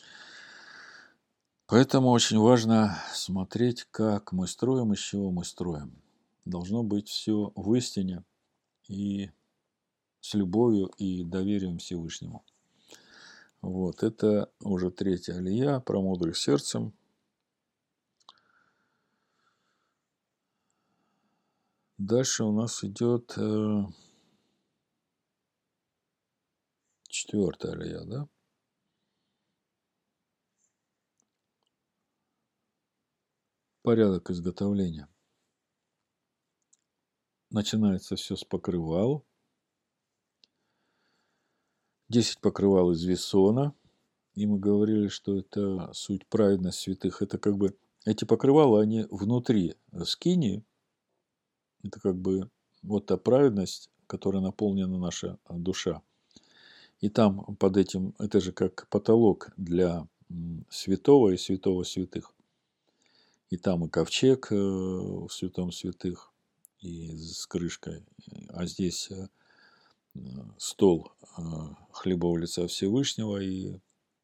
Поэтому очень важно смотреть, как мы строим, из чего мы строим. Должно быть все в истине и с любовью и доверием Всевышнему. Вот, это уже третья алия про мудрых сердцем. Дальше у нас идет четвертая алия, да? Порядок изготовления. Начинается все с покрывал. 10 покрывал из весона. И мы говорили, что это суть праведность святых. Это как бы эти покрывала, они внутри скинии. Это как бы вот та праведность, которой наполнена наша душа. И там под этим, это же как потолок для святого и святого святых. И там и ковчег в святом святых, и с крышкой. А здесь стол хлебов лица Всевышнего, и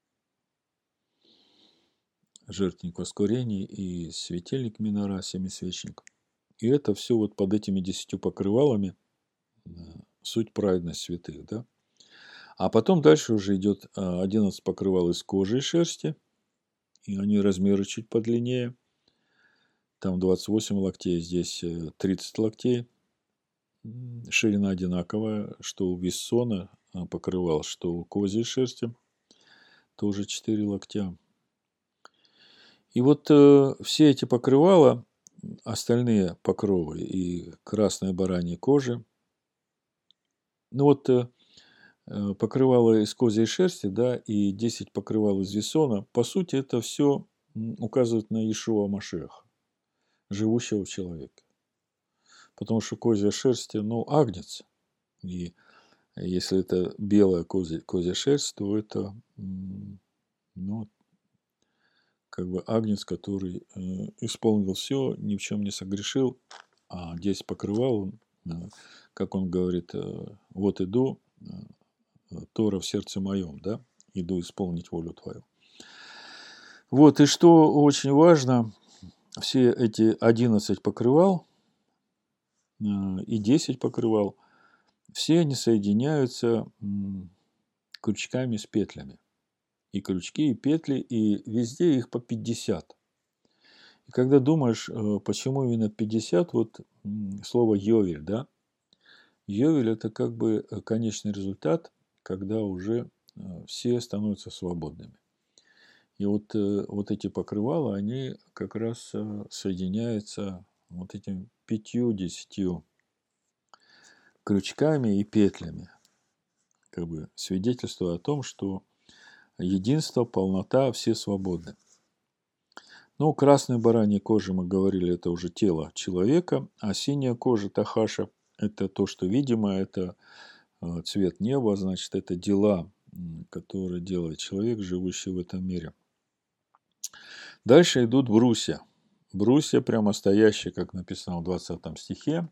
жертвенник воскурения, и светильник минора, семисвечник. И это все вот под этими 10 покрывалами суть праведность святых, да? А потом дальше уже идет 11 покрывал из кожи и шерсти, и они размеры чуть подлиннее. Там 28 локтей, здесь 30 локтей. Ширина одинаковая, что у вессона покрывал, что у козьей шерсти. Тоже 4 локтя. И вот все эти покрывала, остальные покровы и красная баранья кожи, ну вот покрывало из козьей шерсти, да, и 10 покрывал из весона, по сути, это все указывает на Иешуа Машеха, живущего в человеке. Потому что козья шерсть, ну, агнец. И если это белая козья шерсть, то это, ну, как бы агнец, который исполнил все, ни в чем не согрешил, а 10 покрывал, как он говорит, вот иду, Тора в сердце моем, да, иду исполнить волю твою. Вот, и что очень важно, все эти 11 покрывал и 10 покрывал, все они соединяются крючками с петлями. И крючки, и петли, и везде их по 50. И когда думаешь, почему именно 50, вот слово «йовель», да? Йовель – это как бы конечный результат, когда уже все становятся свободными. И вот эти покрывала, они как раз соединяются вот этими 50 крючками и петлями, как бы свидетельствуя о том, что единство, полнота, все свободны. Ну, красной бараньей кожи, мы говорили, это уже тело человека, а синяя кожа, тахаша, это то, что видимо, это цвет неба, значит, это дела, которые делает человек, живущий в этом мире. Дальше идут брусья. Брусья прямо стоящие, как написано в 20 стихе.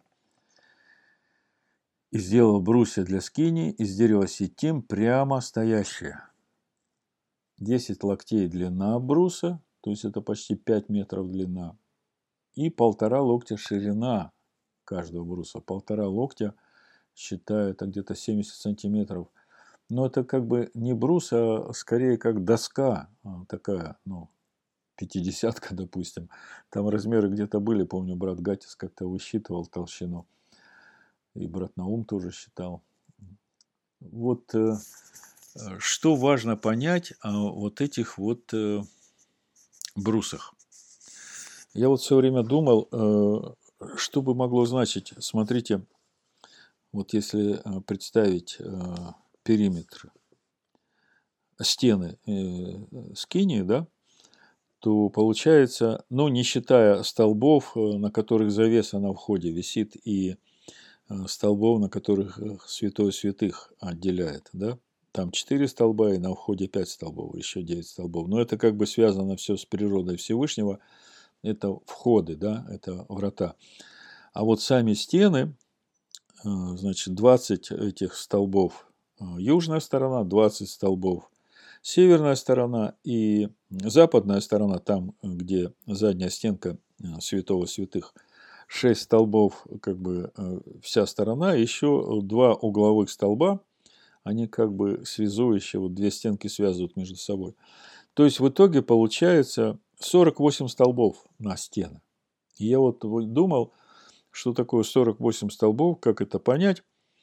«И сделал брусья для скинии из дерева ситим прямо стоящие». 10 локтей длина бруса, то есть это почти 5 метров длина, и 1,5 локтя ширина каждого бруса. 1,5 локтя, считаю, это где-то 70 сантиметров. Но это как бы не брус, а скорее как доска такая, ну, 50-ка, допустим. Там размеры где-то были, помню, брат Гатис как-то высчитывал толщину. И брат Наум тоже считал. Вот что важно понять о вот этих вот брусах. Я вот все время думал, что бы могло значить. Смотрите, вот если представить периметр, стены скинии, да, то получается, ну, не считая столбов, на которых завеса на входе висит, и столбов, на которых святой святых отделяет, да, там 4 столба, и на входе 5 столбов, еще 9 столбов. Но это как бы связано все с природой Всевышнего, это входы, да, это врата. А вот сами стены, значит, 20 этих столбов южная сторона, 20 столбов северная сторона и западная сторона, там, где задняя стенка святого святых, 6 столбов, как бы вся сторона, еще 2 угловых столба, они как бы связующие, вот две стенки связывают между собой. То есть в итоге получается 48 столбов на стены. И я вот думал, что такое 48 столбов, как это понять.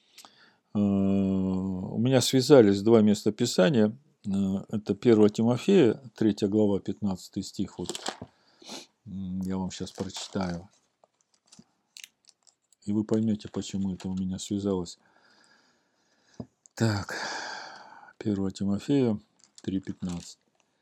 У меня связались два места Писания. Это 1 Тимофея, 3 глава, 15 стих. Вот я вам сейчас прочитаю. И вы поймете, почему это у меня связалось. Так, 1 Тимофея 3:15.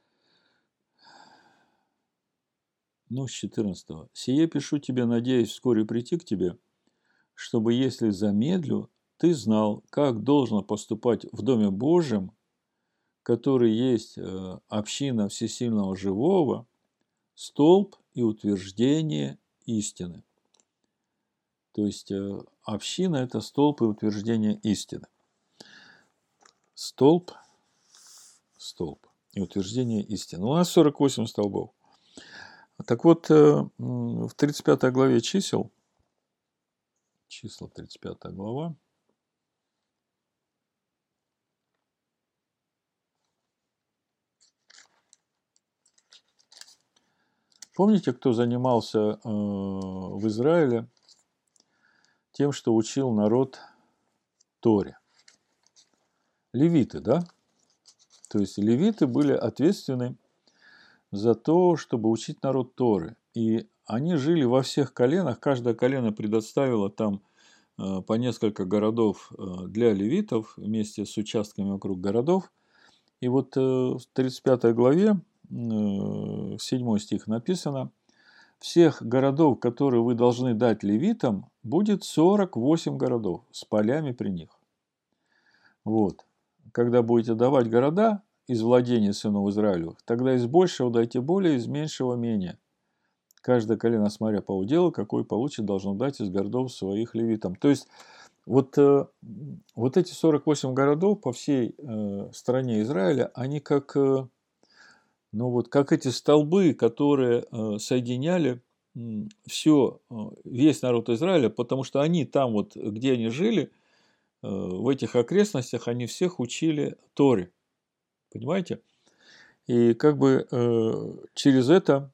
Ну, с 14. «Сие пишу тебе, надеясь вскоре прийти к тебе, чтобы, если замедлю, ты знал, как должно поступать в Доме Божьем, который есть община всесильного живого, столб и утверждение истины». То есть община – это столб и утверждение истины. Столб и утверждение истины. У нас 48 столбов. Так вот, в 35 главе числа 35 глава, помните, кто занимался в Израиле тем, что учил народ Торе? Левиты, да? То есть левиты были ответственны за то, чтобы учить народ Торы. И они жили во всех коленах, каждое колено предоставило там по несколько городов для левитов вместе с участками вокруг городов. И вот в 35 главе, 7 стих написано: «Всех городов, которые вы должны дать левитам, будет 48 городов с полями при них». Вот. Когда будете давать города из владения сынов Израилевых, тогда из большего дайте более, из меньшего менее. Каждое колено, смотря по уделу, какой получит, должно дать из городов своих левитам. То есть, вот эти 48 городов по всей стране Израиля, они как, как эти столбы, которые соединяли весь народ Израиля, потому что они там, вот, где они жили, в этих окрестностях, они всех учили Торе. Понимаете? И как бы через это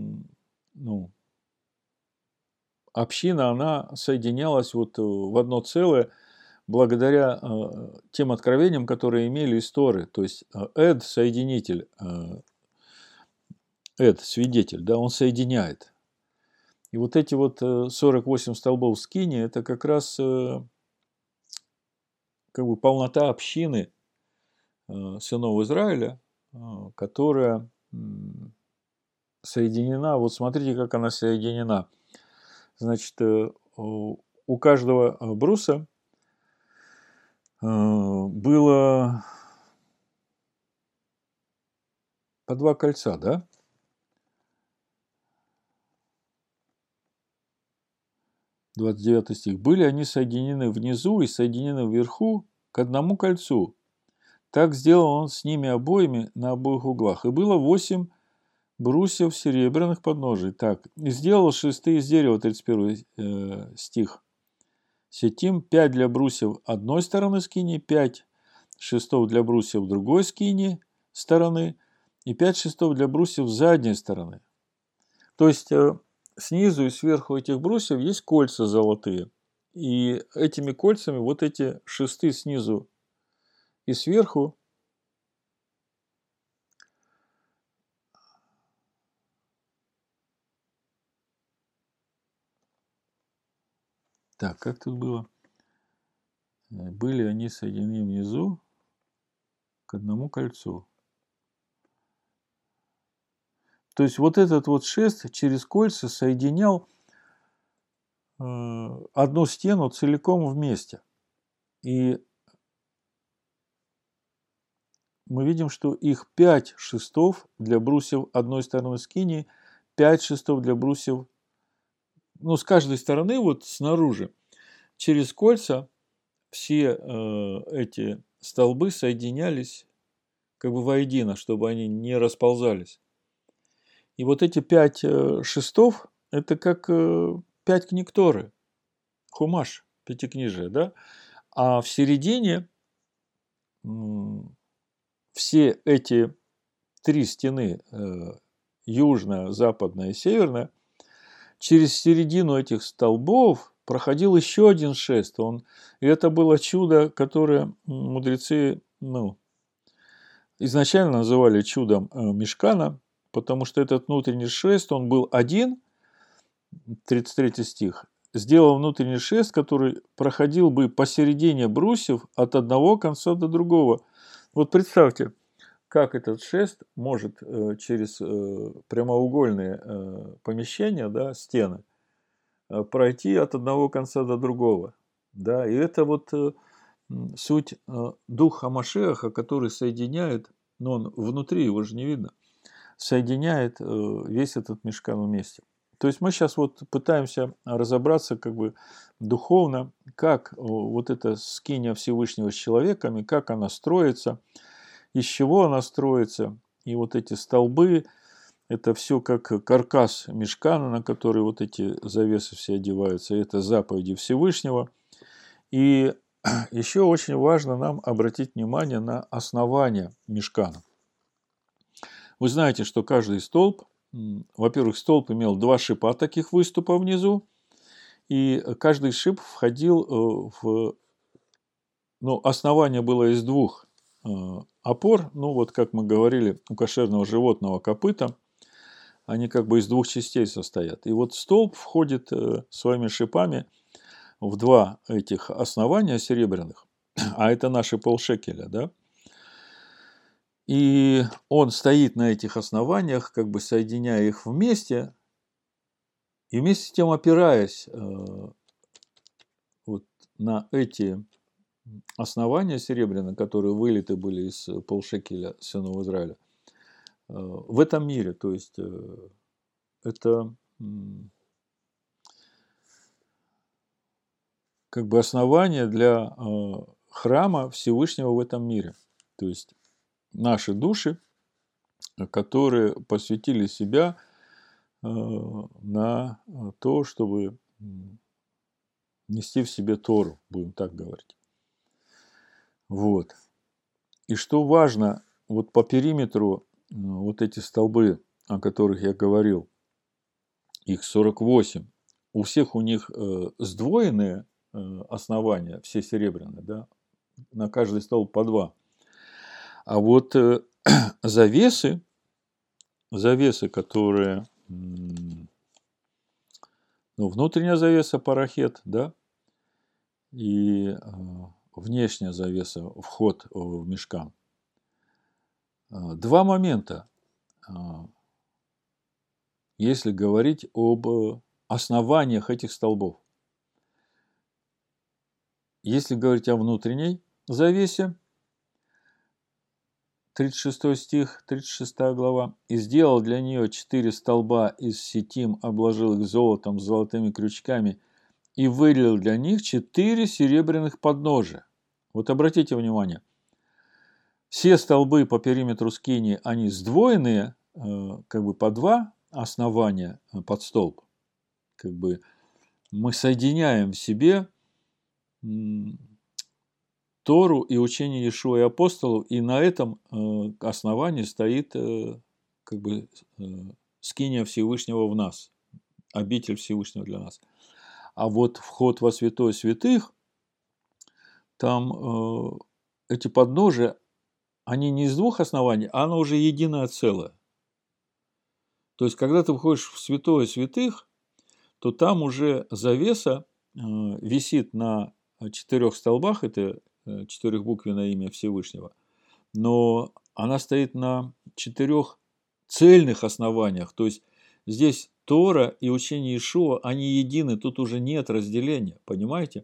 община, она соединялась вот в одно целое благодаря тем откровениям, которые имели из Торы. То есть Эд – соединитель, Эд – свидетель, да, он соединяет. И вот эти вот 48 столбов скинии – это как раз как бы полнота общины сынов Израиля, которая соединена. Вот смотрите, как она соединена. Значит, у каждого бруса было по 2 кольца, да? – 29 стих. «Были они соединены внизу и соединены вверху к одному кольцу. Так сделал он с ними обоими на обоих углах. И было 8 брусьев серебряных подножий. Так, и сделал шесты из дерева», 31 стих. «Сетим 5 для брусьев одной стороны скинии, 5 шестов для брусьев другой скинии стороны и 5 шестов для брусьев задней стороны». То есть снизу и сверху этих брусьев есть кольца золотые. И этими кольцами вот эти шесты снизу и сверху так, как тут было? Были они соединены внизу к одному кольцу. То есть вот этот вот шест через кольца соединял одну стену целиком вместе. И мы видим, что их 5 шестов для брусьев одной стороны скинии, 5 шестов для брусьев. Ну, с каждой стороны, вот снаружи, через кольца все эти столбы соединялись как бы воедино, чтобы они не расползались. И вот эти 5 шестов, это как 5 книг Торы, хумаш, пятикнижие, да? А в середине все эти 3 стены, южная, западная и северная, через середину этих столбов проходил еще один шест. И это было чудо, которое мудрецы изначально называли чудом Мишкана, потому что этот внутренний шест, он был один, 33 стих, сделал внутренний шест, который проходил бы посередине брусьев от одного конца до другого. Вот представьте, как этот шест может через прямоугольные помещения, да, стены, пройти от одного конца до другого. Да? И это вот суть духа Машеха, который соединяет, но он внутри, его же не видно, соединяет весь этот мишкан вместе. То есть мы сейчас вот пытаемся разобраться как бы духовно, как вот эта скиния Всевышнего с человеками, как она строится, из чего она строится. И вот эти столбы, это все как каркас мишкана, на который вот эти завесы все одеваются. И это заповеди Всевышнего. И еще очень важно нам обратить внимание на основание мишкана. Вы знаете, что каждый столб, во-первых, столб имел 2 шипа таких выступа внизу, и каждый шип входил основание было из 2 опор, вот как мы говорили, у кошерного животного копыта, они как бы из 2 частей состоят. И вот столб входит своими шипами в 2 этих основания серебряных, а это наши полшекеля, да? И он стоит на этих основаниях, как бы соединяя их вместе, и вместе с тем опираясь вот на эти основания серебряные, которые вылиты были из полшекеля сынов Израиля, в этом мире. То есть это как бы основание для храма Всевышнего в этом мире. То есть наши души, которые посвятили себя на то, чтобы нести в себе Тору, будем так говорить. Вот. И что важно, вот по периметру вот эти столбы, о которых я говорил, их 48, у всех у них сдвоенные основания, все серебряные, да, на каждый столб по 2. А вот завесы, которые, внутренняя завеса парахет, да, и внешняя завеса, вход в мишкан. 2 момента, если говорить об основаниях этих столбов. Если говорить о внутренней завесе, 36 стих, 36 глава, «И сделал для нее 4 столба из сетим, обложил их золотом с золотыми крючками, и вылил для них 4 серебряных подножия». Вот обратите внимание, все столбы по периметру скинии, они сдвоенные, как бы по 2 основания под столб. Как бы мы соединяем в себе Тору и учение Иешуа и апостолов, и на этом основании стоит как бы скиния Всевышнего в нас, обитель Всевышнего для нас. А вот вход во святое святых, там эти подножия, они не из 2 оснований, а оно уже единое целое. То есть, когда ты входишь в святое святых, то там уже завеса висит на 4 столбах, это 4-буквенное имя Всевышнего, но она стоит на 4 цельных основаниях. То есть, здесь Тора и учение Иешуа, они едины, тут уже нет разделения, понимаете?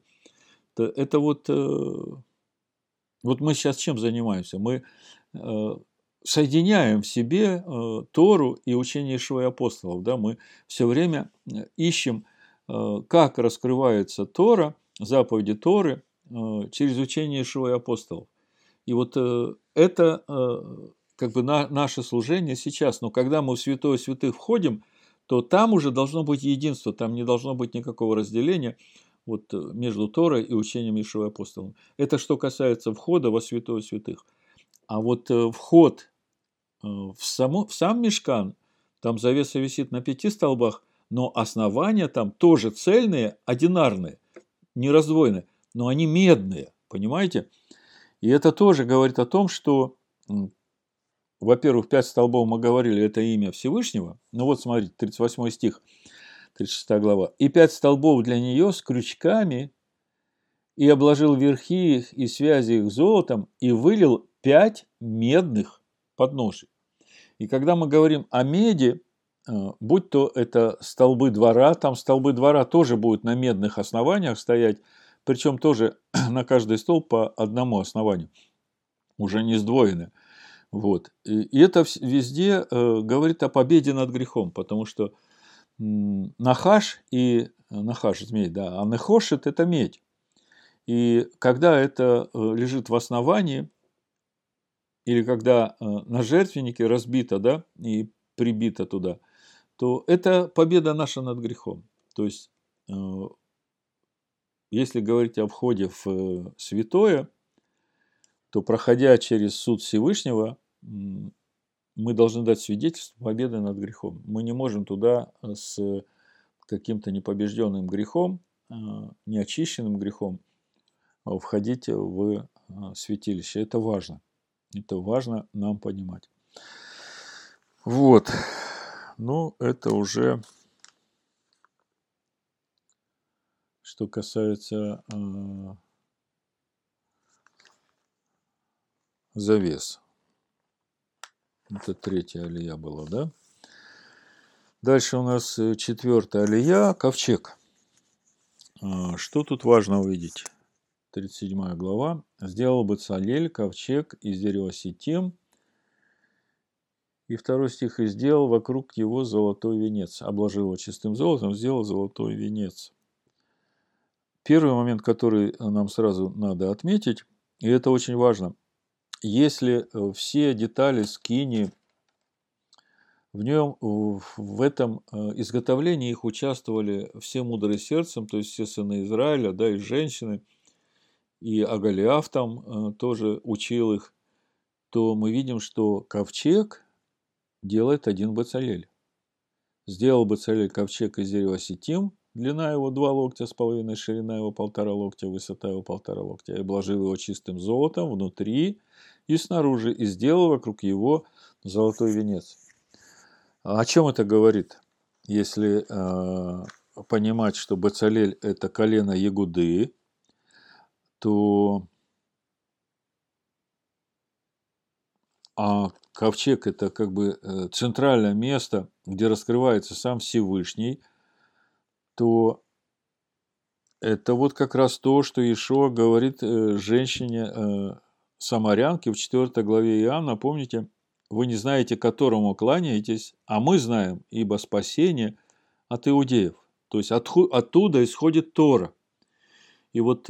Это вот мы сейчас чем занимаемся? Мы соединяем в себе Тору и учение Иешуа и апостолов. Да? Мы все время ищем, как раскрывается Тора, заповеди Торы через учение Иешуа и апостолов. И вот это как бы наше служение сейчас. Но когда мы в Святое Святых входим, то там уже должно быть единство, там не должно быть никакого разделения вот, между Торой и учением Иешуа и апостолом. Это что касается входа во Святое Святых. А вот вход в сам мишкан, там завеса висит на 5 столбах, но основания там тоже цельные, одинарные, не раздвоенные, но они медные, понимаете? И это тоже говорит о том, что, во-первых, 5 столбов, мы говорили, это имя Всевышнего. Ну вот, смотрите, 38 стих, 36 глава. «И 5 столбов для нее с крючками, и обложил верхи их и связи их золотом, и вылил 5 медных подножий». И когда мы говорим о меди, будь то это столбы двора, там столбы двора тоже будут на медных основаниях стоять, причем тоже на каждый столб по одному основанию, уже не сдвоены. Вот. И это везде говорит о победе над грехом, потому что нахаш, змей, да, а нехошет – это медь. И когда это лежит в основании, или когда на жертвеннике разбито, да, и прибито туда, то это победа наша над грехом. То есть, если говорить о входе в святое, то, проходя через суд Всевышнего, мы должны дать свидетельство победы над грехом. Мы не можем туда с каким-то непобежденным грехом, неочищенным грехом входить в святилище. Это важно. Это важно нам понимать. Вот. Ну, это уже что касается завес. Это 3-я алия была, да? Дальше у нас 4-я алия, ковчег. Что тут важно увидеть? 37 глава. «Сделал Бецалель ковчег из дерева ситим». И 2 стих. «И сделал вокруг его золотой венец». Обложил его чистым золотом, сделал золотой венец. Первый момент, который нам сразу надо отметить, и это очень важно. Если все детали скинии, в этом изготовлении их участвовали все мудрые сердцем, то есть все сыны Израиля, да, и женщины, и Агалиаф там тоже учил их, то мы видим, что ковчег делает один Бецалель. Сделал Бецалель ковчег из дерева ситим, длина его 2 локтя с половиной, ширина его 1,5 локтя, высота его 1,5 локтя, и обложил его чистым золотом внутри и снаружи, и сделал вокруг его золотой венец. О чем это говорит? Если понимать, что Бецалель – это колено Егуды, то ковчег – это как бы центральное место, где раскрывается сам Всевышний, то это вот как раз то, что Иешуа говорит женщине самарянке в 4 главе Иоанна. Помните, вы не знаете, которому кланяетесь, а мы знаем, ибо спасение от иудеев. То есть оттуда исходит Тора. И вот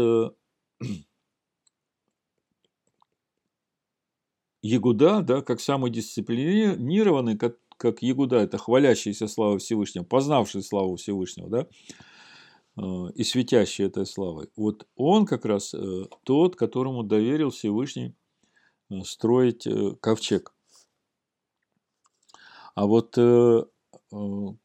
Егуда, да, как самый дисциплинированный, как Егуда, это хвалящийся славой Всевышнего, познавший славу Всевышнего, да, и светящий этой славой. Вот он как раз тот, которому доверил Всевышний строить ковчег. А вот, ну,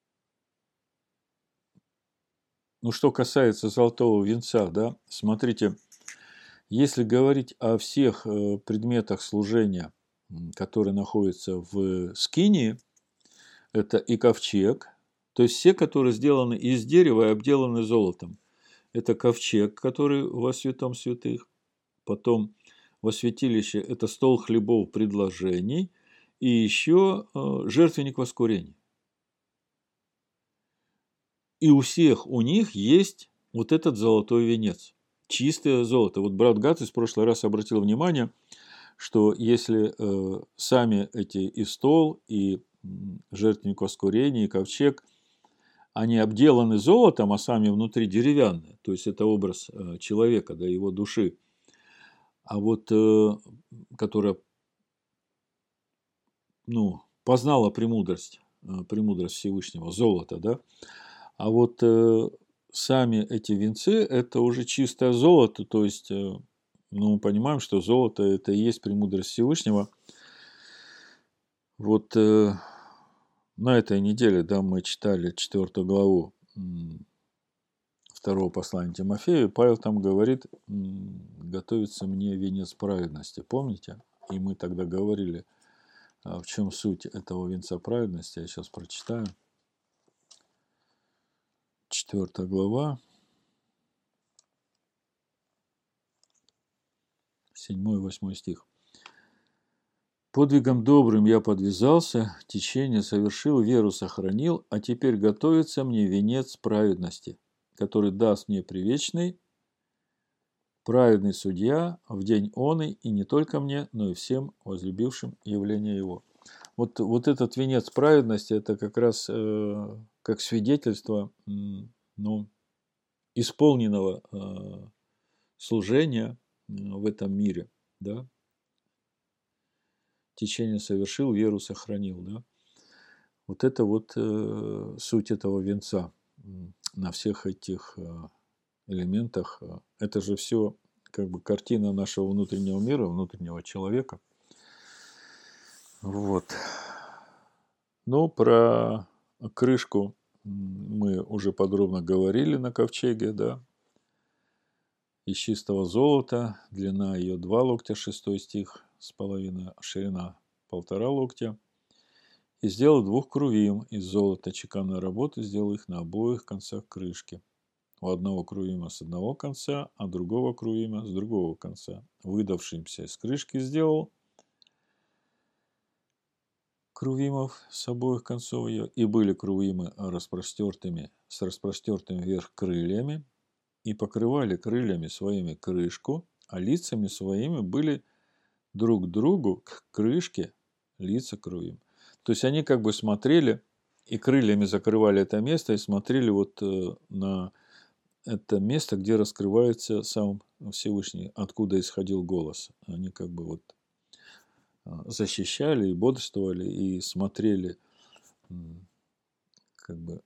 что касается золотого венца, да, смотрите, если говорить о всех предметах служения, которые находятся в скинии, это и ковчег, то есть все, которые сделаны из дерева и обделаны золотом. Это ковчег, который во святом святых, потом во святилище это стол хлебов предложений и еще жертвенник воскурения. И у всех у них есть вот этот золотой венец, чистое золото. Вот брат Гат из прошлый раз обратил внимание, что если сами эти и стол, и жертвенник воскурения, и ковчег, они обделаны золотом, а сами внутри деревянные, то есть это образ человека, да, его души, а вот которая, ну, познала премудрость Всевышнего, золото, да, а вот сами эти венцы – это уже чистое золото, то есть, ну, мы понимаем, что золото – это и есть премудрость Всевышнего. Вот на этой неделе, да, мы читали 4 главу 2 послания Тимофею, и Павел там говорит: готовится мне венец праведности, помните? И мы тогда говорили, в чем суть этого венца праведности, я сейчас прочитаю. 4 глава, 7-8 стих. «Подвигом добрым я подвязался, течение совершил, веру сохранил, а теперь готовится мне венец праведности, который даст мне привечный, праведный судья в день оный, и не только мне, но и всем возлюбившим явление его». Вот этот венец праведности – это как раз как свидетельство ну, исполненного служения в этом мире, да. Течение совершил, веру сохранил, да. Вот это вот суть этого венца на всех этих элементах. Это же все как бы картина нашего внутреннего мира, внутреннего человека. Вот. Но про крышку мы уже подробно говорили на ковчеге, да. Из чистого золота, длина ее 2 локтя, 6 стих, с половиной, ширина 1,5 локтя. И сделал 2 крувим из золота чеканной работы, сделал их на обоих концах крышки. У одного крувима с одного конца, а другого крувима с другого конца. Выдавшимся из крышки сделал крувимов с обоих концов ее, и были крувимы с распростертыми вверх крыльями, и покрывали крыльями своими крышку, а лицами своими были друг к другу к крышке лица крувим. То есть они как бы смотрели и крыльями закрывали это место, и смотрели вот на это место, где раскрывается сам Всевышний, откуда исходил голос. Они как бы вот защищали и бодрствовали, и смотрели как бы,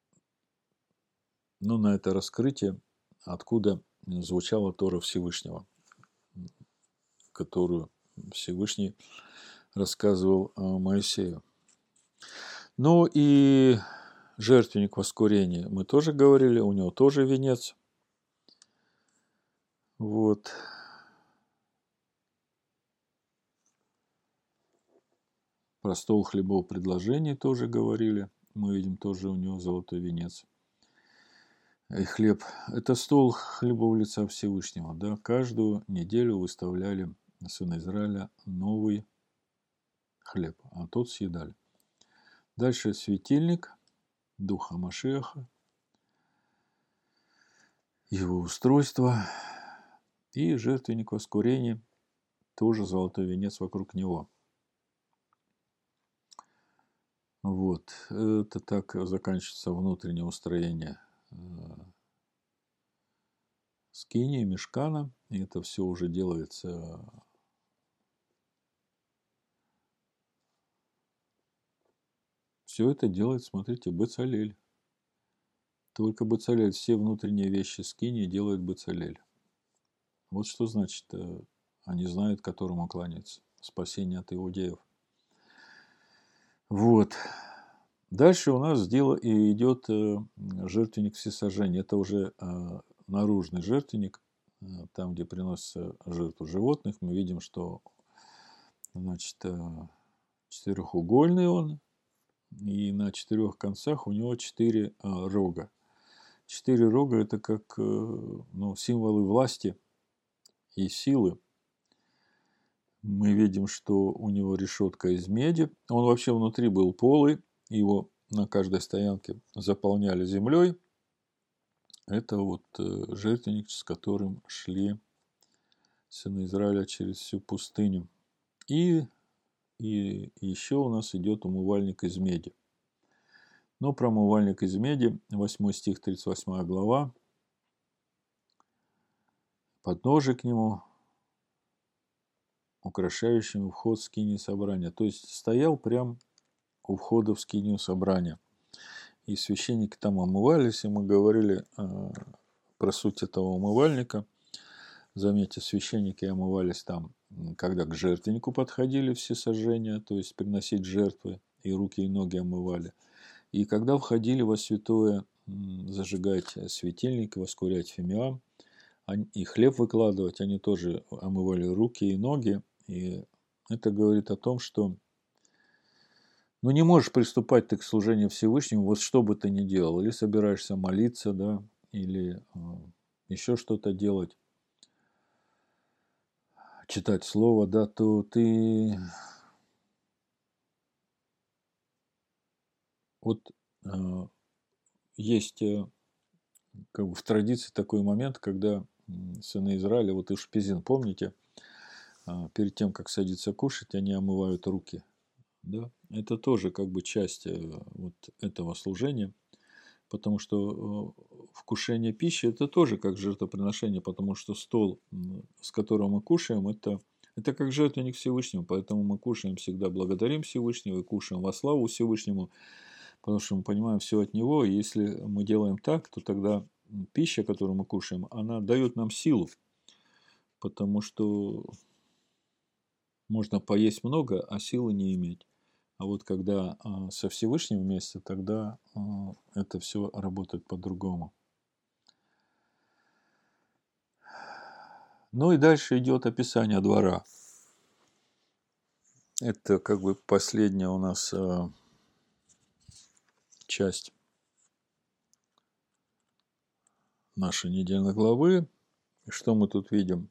ну, на это раскрытие, откуда звучала Тора Всевышнего, которую Всевышний рассказывал Моисею. Ну и жертвенник воскурения мы тоже говорили, у него тоже венец. Вот. Про стол хлебов предложений тоже говорили. Мы видим, тоже у него золотой венец. И хлеб – это стол хлебов лица Всевышнего. Да? Каждую неделю выставляли сыны Израиля новый хлеб, а тот съедали. Дальше светильник, духа Машеха, его устройство и жертвенник воскурения, тоже золотой венец вокруг него. Вот, это так заканчивается внутреннее устроение скинии, мишкана, и это все уже делается все это делает, смотрите, Бецалель. Только Бецалель, все внутренние вещи скинии делает Бецалель. Вот что значит, они знают, которому кланяются. Спасение от иудеев. Вот. Дальше у нас идет жертвенник всесожжения. Это уже наружный жертвенник, там, где приносится жертву животных. Мы видим, что, значит, четырехугольный он, и на 4 концах у него 4 рога. 4 рога – это как символы власти и силы. Мы видим, что у него решетка из меди. Он вообще внутри был полый. Его на каждой стоянке заполняли землей. Это вот жертвенник, с которым шли сыны Израиля через всю пустыню. И еще у нас идет умывальник из меди. Но про умывальник из меди, 8 стих, 38 глава, подножие к нему, украшающим вход в скинию собрания. То есть стоял прям у входа в скинию собрания. И священники там омывались, и мы говорили про суть этого умывальника. Заметьте, священники омывались там, когда к жертвеннику подходили все сожжения, то есть приносить жертвы, и руки и ноги омывали. И когда входили во святое, зажигать светильник, воскурять фимиам, и хлеб выкладывать, они тоже омывали руки и ноги. И это говорит о том, что не можешь приступать ты к служению Всевышнему, вот что бы ты ни делал, или собираешься молиться, да, или еще что-то делать, читать слово, да, то ты вот есть как бы в традиции такой момент, когда сыны Израиля, вот Ишпизин, помните, перед тем, как садиться кушать, они омывают руки. Да? Это тоже как бы часть вот этого служения, потому что вкушение пищи это тоже как жертвоприношение, потому что стол, с которым мы кушаем, это как жертвенник Всевышнему, поэтому мы кушаем всегда, благодарим Всевышнего и кушаем во славу Всевышнему, потому что мы понимаем все от Него, и если мы делаем так, то тогда пища, которую мы кушаем, она дает нам силу, потому что можно поесть много, а силы не иметь. А вот когда со Всевышним вместе, тогда это все работает по-другому. Ну и дальше идет описание двора. Это как бы последняя у нас часть нашей недельной главы. Что мы тут видим?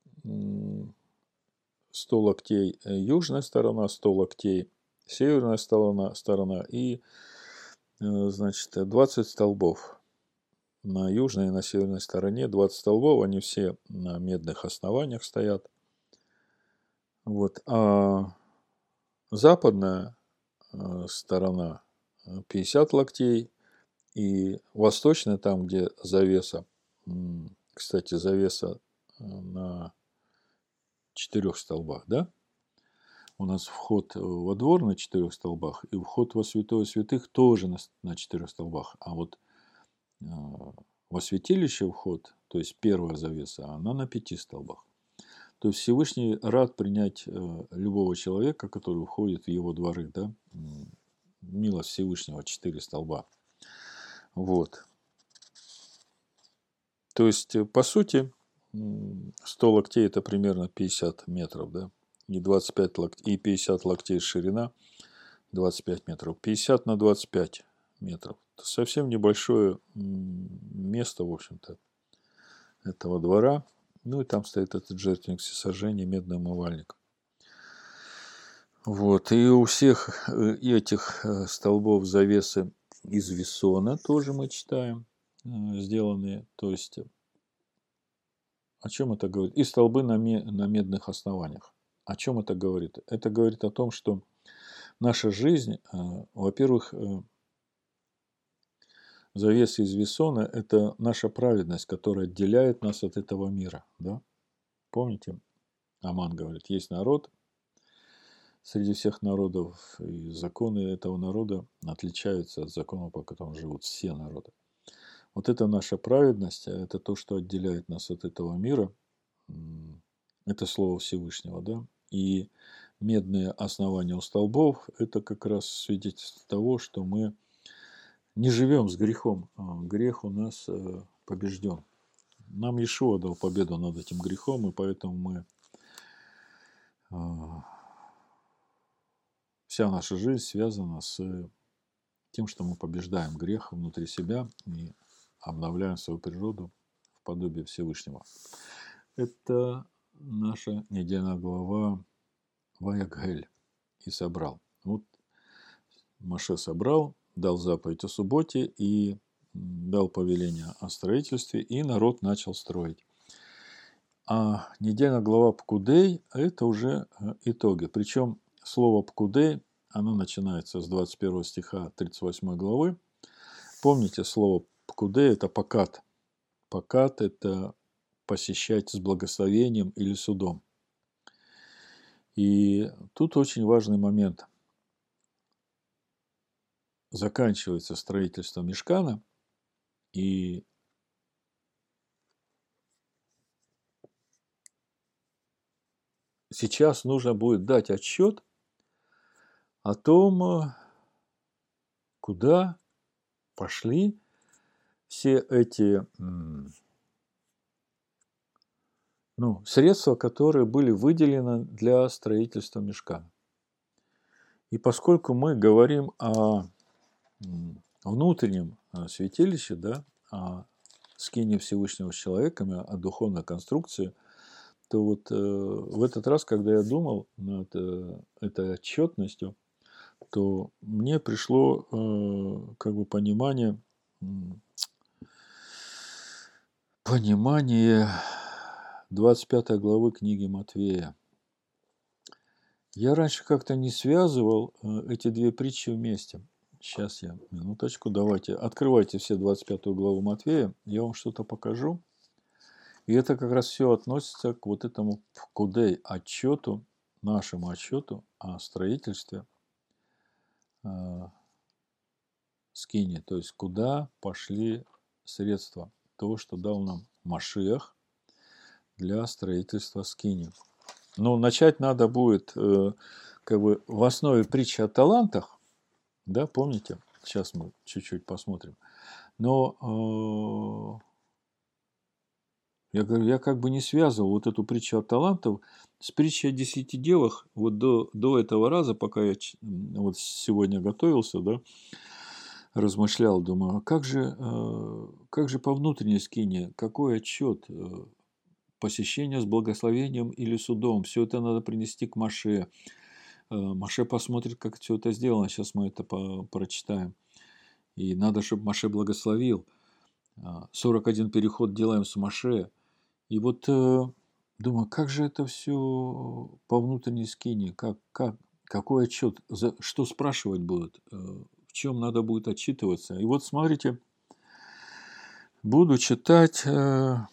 100 локтей южная сторона, 100 локтей северная сторона и, значит, 20 столбов на южной и на северной стороне. 20 столбов, они все на медных основаниях стоят. Вот. А западная сторона 50 локтей, и восточная, там, где завеса, кстати, завеса на 4 столбах, да? У нас вход во двор на 4 столбах, и вход во святое святых тоже на 4 столбах. А вот во святилище вход, то есть первая завеса, она на 5 столбах. То есть Всевышний рад принять любого человека, который входит в его дворы, да? Милость Всевышнего, 4 столба. Вот. То есть, по сути, 100 локтей это примерно 50 метров, да? И 25 локтей, и 50 локтей ширина, 25 метров. 50 на 25 метров. Это совсем небольшое место, в общем-то, этого двора. Ну и там стоит этот жертвенник всесожжения, медный умывальник. Вот. И у всех этих столбов завесы из весона тоже мы читаем, сделанные. То есть, о чем это говорит? И столбы на медных основаниях. О чем это говорит? Это говорит о том, что наша жизнь, во-первых, завеса из весона – это наша праведность, которая отделяет нас от этого мира. Да? Помните, Аман говорит, есть народ среди всех народов, и законы этого народа отличаются от законов, по которым живут все народы. Вот это наша праведность, это то, что отделяет нас от этого мира. Это слово Всевышнего, да? И медные основания у столбов – это как раз свидетельство того, что мы не живем с грехом. Грех у нас побежден. Нам Иешуа дал победу над этим грехом, и поэтому мы вся наша жизнь связана с тем, что мы побеждаем грех внутри себя и обновляем свою природу в подобие Всевышнего. Это наша недельная глава Ваягель и собрал. Вот Моше собрал, дал заповедь о субботе и дал повеление о строительстве, и народ начал строить. А недельная глава Пкудей – это уже итоги. Причем слово Пкудей, оно начинается с 21 стиха 38 главы. Помните, слово Пкудей – это покат. Покат – это посещать с благословением или судом. И тут очень важный момент. Заканчивается строительство мишкана, и сейчас нужно будет дать отчет о том, куда пошли все эти средства, которые были выделены для строительства мишкана. И поскольку мы говорим о внутреннем святилище, да, о скине Всевышнего с человеками, о духовной конструкции, то вот в этот раз, когда я думал над этой отчетностью, то мне пришло понимание 25 главы книги Матфея. Я раньше как-то не связывал эти две притчи вместе. Сейчас я, минуточку, давайте, открывайте все 25 главу Матфея, я вам что-то покажу. И это как раз все относится к вот этому Пкудей отчету, нашему отчету о строительстве скини, то есть куда пошли средства, то, что дал нам Машиах для строительства скини. Но начать надо будет в основе притчи о талантах, да, помните? Сейчас мы чуть-чуть посмотрим. Но я говорю, я как бы не связывал вот эту притчу о талантах с притчей о 10 девах вот до этого раза, пока я вот сегодня готовился, да, размышлял, думаю, как же по внутренней скине, какой отчет, посещение с благословением или судом, все это надо принести к Моше. Моше посмотрит, как все это сделано, сейчас мы это прочитаем. И надо, чтобы Моше благословил. 41 переход делаем с Моше. И вот думаю, как же это все по внутренней скине, какой отчет, что спрашивать будут, в чем надо будет отчитываться. И вот смотрите, буду читать с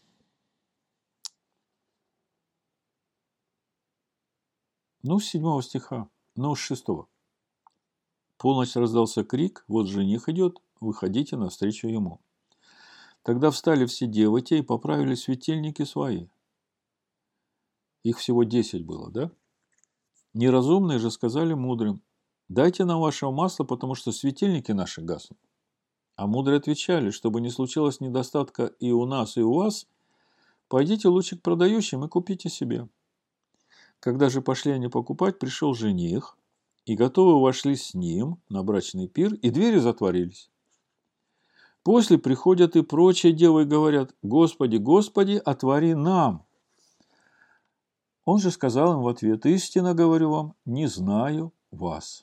7 стиха, с 6. Полночь раздался крик, вот жених идет, выходите навстречу ему. Тогда встали все девы те и поправили светильники свои. Их всего 10 было, да? Неразумные же сказали мудрым, дайте нам вашего масла, потому что светильники наши гаснут. А мудрые отвечали, чтобы не случилось недостатка и у нас, и у вас, пойдите лучше к продающим и купите себе. Когда же пошли они покупать, пришел жених, и готовы вошли с ним на брачный пир, и двери затворились. После приходят и прочие девы и говорят, Господи, Господи, отвори нам. Он же сказал им в ответ, истинно говорю вам, не знаю вас.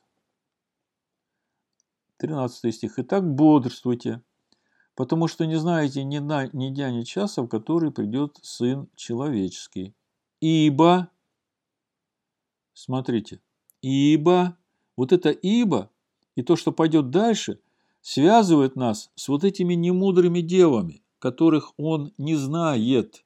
13 стих. Итак, бодрствуйте, потому что не знаете ни дня, ни часа, в который придет Сын Человеческий. Ибо, смотрите, вот это ибо и то, что пойдет дальше, связывает нас с вот этими немудрыми девами, которых он не знает.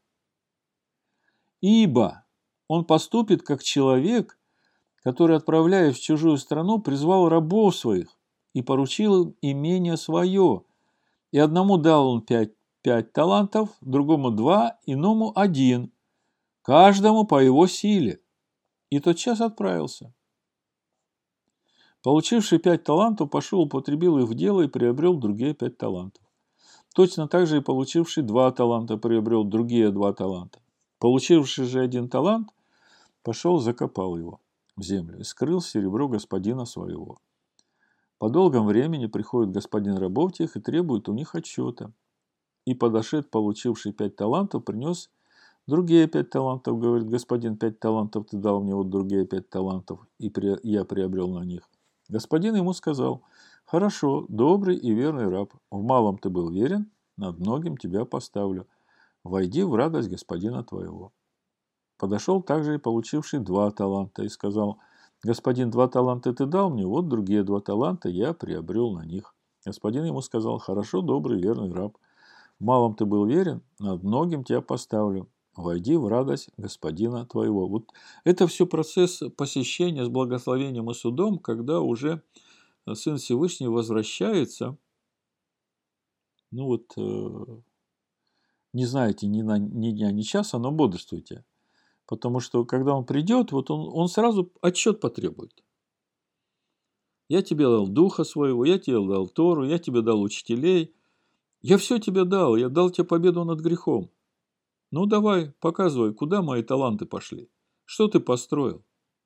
Ибо он поступит как человек, который, отправляясь в чужую страну, призвал рабов своих и поручил им имение свое. И одному дал он 5 талантов, другому 2, иному 1, каждому по его силе. И тотчас отправился. Получивший 5 талантов, пошел, употребил их в дело и приобрел другие 5 талантов. Точно так же и получивший 2 таланта приобрел другие 2 таланта. Получивший же 1 талант, пошел, закопал его в землю и скрыл серебро господина своего. По долгом времени приходит господин рабов тех и требует у них отчета. И подошед, получивший 5 талантов, принес другие 5 талантов, говорит, господин, 5 талантов ты дал мне, вот другие 5 талантов, и я приобрел на них. Господин ему сказал, хорошо, добрый и верный раб, в малом ты был верен, над многим тебя поставлю. войди в радость господина твоего. Подошел также и получивший 2 таланта и сказал: господин, 2 таланта ты дал мне, вот другие 2 таланта я приобрел на них. Господин ему сказал: хорошо, добрый, верный раб. В малом ты был верен, над многим тебя поставлю. Войди в радость господина твоего. Вот это все процесс посещения с благословением и судом, когда уже Сын Всевышний возвращается. Ну вот, не знаете ни дня, ни часа, но бодрствуйте. Потому что, когда он придет, вот он сразу отчет потребует. Я тебе дал Духа Своего, я тебе дал Тору, я тебе дал учителей. Я все тебе дал, я дал тебе победу над грехом. Ну, давай, показывай, куда мои таланты пошли. Что ты построил?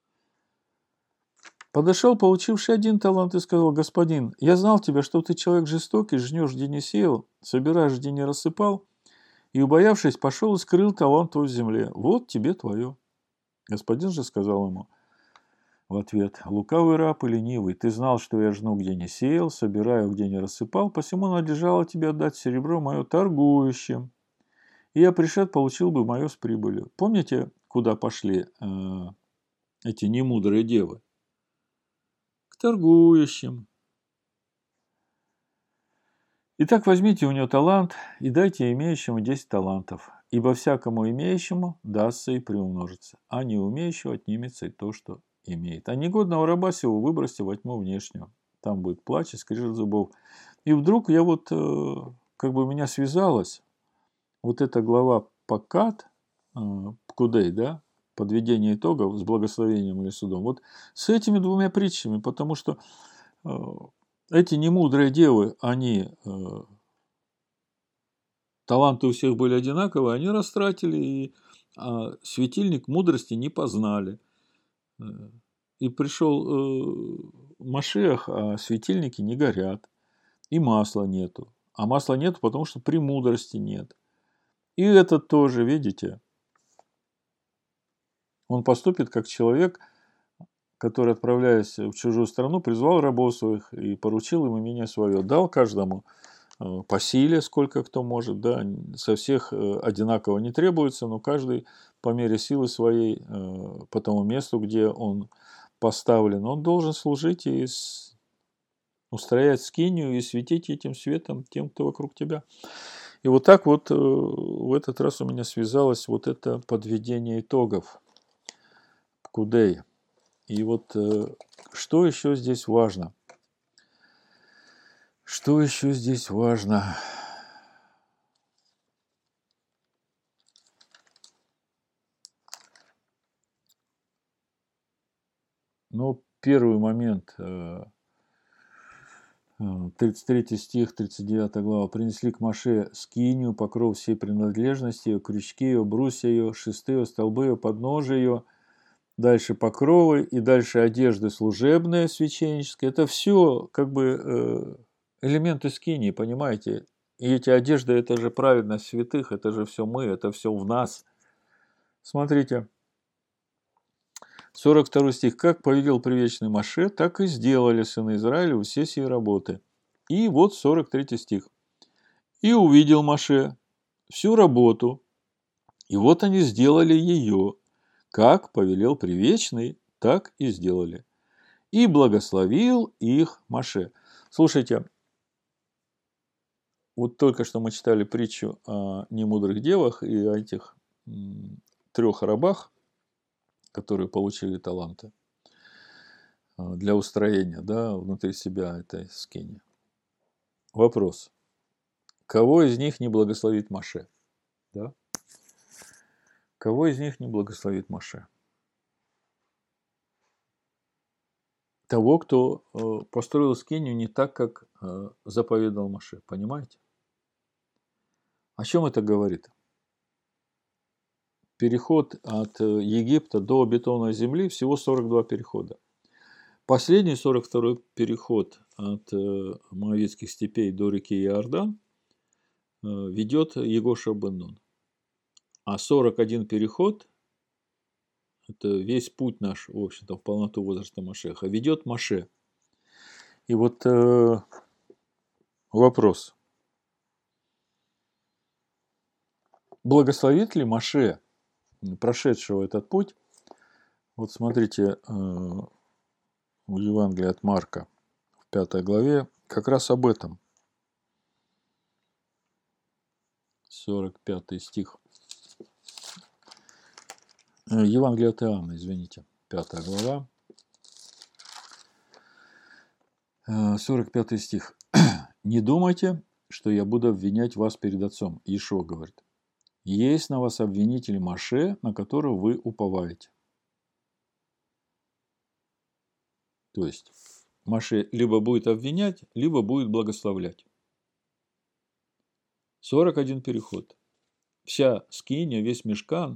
Подошел, получивший 1 талант, и сказал: господин, я знал тебя, что ты человек жестокий, жнешь, где не сеял, собираешь, где не рассыпал, и, убоявшись, пошел и скрыл талант твой в земле. Вот тебе твое. Господин же сказал ему в ответ: лукавый раб и ленивый, ты знал, что я жну, где не сеял, собираю, где не рассыпал, посему надлежало тебе отдать серебро мое торгующим. И я пришед, получил бы мое с прибылью. Помните, куда пошли эти немудрые девы? К торгующим. Итак, возьмите у него талант и дайте имеющему 10 талантов, ибо всякому имеющему дастся и приумножится, а не умеющему отнимется и то, что имеет. А негодного раба сего выбросьте во тьму внешнюю. Там будет плач и скрежет зубов. И вдруг я вот, как бы меня связалась, вот эта глава Пакат, Пкудей, да, подведение итогов с благословением или судом, вот с этими 2 притчами, потому что эти немудрые девы, они, таланты у всех были одинаковые, они растратили, и светильник мудрости не познали. И пришел Машиах, а светильники не горят, и масла нету. А масла нету, потому что премудрости нет. И этот тоже, видите, он поступит как человек, который, отправляясь в чужую страну, призвал рабов своих и поручил им имение свое. Дал каждому по силе, сколько кто может, да, со всех одинаково не требуется, но каждый по мере силы своей, по тому месту, где он поставлен, он должен служить и устроять скинию и светить этим светом тем, кто вокруг тебя. И вот так вот в этот раз у меня связалось вот это подведение итогов Пкудей. И вот что еще здесь важно? Что еще здесь важно? Ну, первый момент, 33 стих, 39 глава. «Принесли к Моше скинию, покров всей принадлежности ее, крючки ее, брусья ее, шесты ее, столбы ее, подножия ее». Дальше покровы и дальше одежды служебные, священнические. Это все как бы элементы скинии, понимаете? И эти одежды, это же праведность святых, это же все мы, это все в нас. Смотрите, 42 стих. «Как повелел привечный Моше, так и сделали сыны Израилевы все сии работы». И вот 43 стих. «И увидел Моше всю работу, и вот они сделали ее, как повелел привечный, так и сделали. И благословил их Моше». Слушайте, вот только что мы читали притчу о немудрых девах и о этих 3 рабах, которые получили таланты для устроения, да, внутри себя этой скини. Вопрос. Кого из них не благословит Моше? Да? Кого из них не благословит Моше? Того, кто построил скинию не так, как заповедал Моше. Понимаете? О чем это говорит? Переход от Египта до обетованной земли всего 42 перехода. Последний 42-й переход от Моавитских степей до реки Иордан ведет Егоша бен Нун. А 41 переход, это весь путь наш, в общем-то, в полноту возраста Машеха, ведет Моше. И вот вопрос. благословит ли Моше, прошедшего этот путь? Вот смотрите, в Евангелии от Марка, в 5 главе, как раз об этом. 45 стих. Евангелие от Иоанна, извините, 5 глава, 45 стих. «Не думайте, что я буду обвинять вас перед Отцом». Иешуа говорит. «Есть на вас обвинитель Моше, на которого вы уповаете». То есть, Моше либо будет обвинять, либо будет благословлять. 41 переход. Вся скиния, весь мишкан,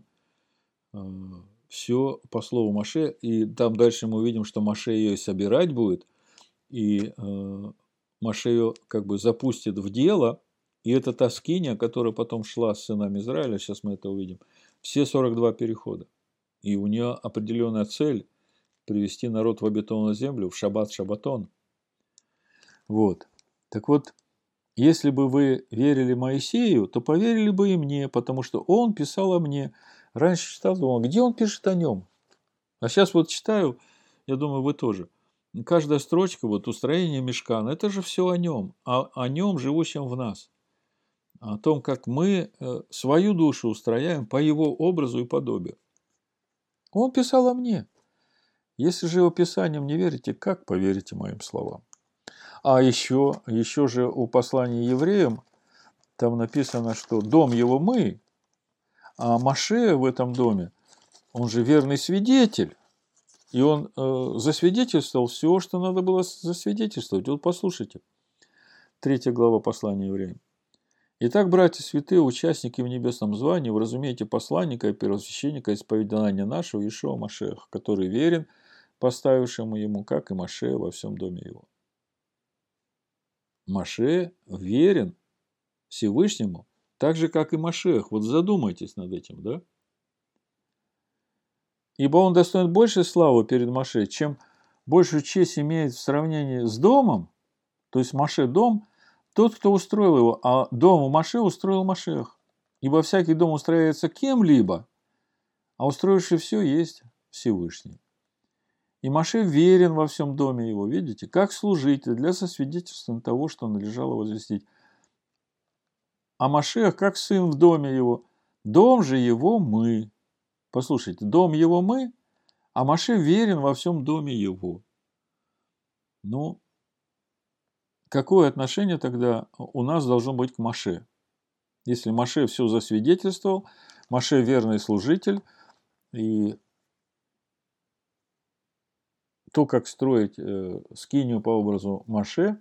все по слову Моше. И там дальше мы увидим, что Моше ее и собирать будет. И Моше ее как бы запустит в дело. И это та скиния, которая потом шла с сынами Израиля. Сейчас мы это увидим. Все 42 перехода. И у нее определенная цель привести народ в обетованную землю, в шаббат шаббатон. Вот. Так вот, если бы вы верили Моисею, то поверили бы и мне, потому что он писал о мне. Раньше читал, думал, где он пишет о нем? А сейчас вот читаю, я думаю, вы тоже. Каждая строчка, вот устроение мишкана, это же все о нем, о нем, живущем в нас. О том, как мы свою душу устрояем по его образу и подобию. Он писал о мне. Если же его писанием не верите, как поверите моим словам? А еще же у послания евреям там написано, что дом его мы, а Моше в этом доме, он же верный свидетель. И он засвидетельствовал все, что надо было засвидетельствовать. Вот послушайте. 3 глава послания евреям. «Итак, братья святые, участники в небесном звании, вы разумеете посланника и первосвященника исповедания нашего Иешуа Машеха, который верен поставившему ему, как и Моше во всем доме его». Моше верен Всевышнему, так же, как и Машех. Вот задумайтесь над этим, да? Ибо он достоин большей славы перед Моше, чем большую честь имеет в сравнении с домом, то есть Моше дом, тот, кто устроил его, а дом у Моше устроил Машех. Ибо всякий дом устраивается кем-либо, а устроивший все есть Всевышний. И Моше верен во всем доме его, видите, как служитель для сосвидетельствования того, что надлежало возвестить. А Машех как сын в доме его, дом же его мы. Послушайте, дом его мы, а Моше верен во всем доме его. Ну, какое отношение тогда у нас должно быть к Моше? Если Моше все засвидетельствовал, Моше верный служитель, и то, как строить скинию по образу Моше,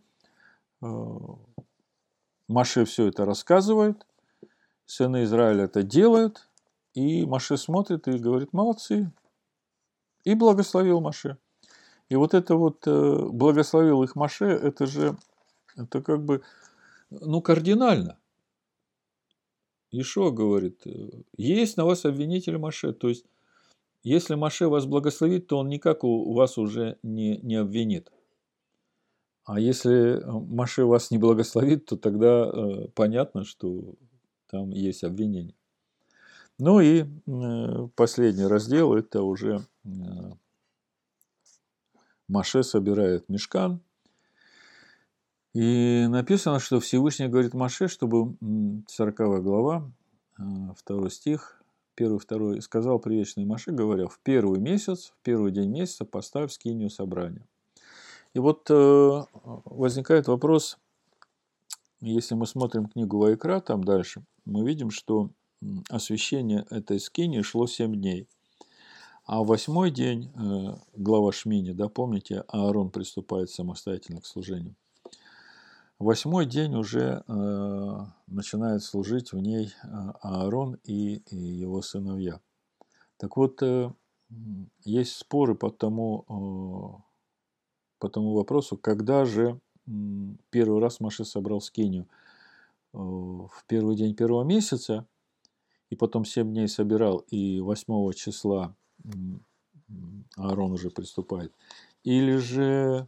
Моше все это рассказывает, сыны Израиля это делают, и Моше смотрит и говорит, молодцы, и благословил Моше. И вот это вот благословил их Моше, это как бы, ну, кардинально. Иешуа говорит, есть на вас обвинитель Моше, то есть, если Моше вас благословит, то он никак у вас уже не обвинит. А если Моше вас не благословит, то тогда понятно, что там есть обвинение. Ну и последний раздел, это уже Моше собирает мишкан. И написано, что Всевышний говорит Моше, чтобы 40 глава, 2 стих, 1-2, сказал привечный Моше, говоря, в первый месяц, в первый день месяца поставь скинию собрания. И вот возникает вопрос, если мы смотрим книгу Ваикра, там дальше, мы видим, что освящение этой скинии шло 7 дней. А в 8-й день, глава Шмини, да, помните, Аарон приступает самостоятельно к служению. В 8-й день уже начинает служить в ней Аарон и его сыновья. Так вот, есть споры по тому вопросу, когда же первый раз Моше собрал скинию. В первый день первого месяца, и потом 7 дней собирал, и 8 числа Аарон уже приступает. Или же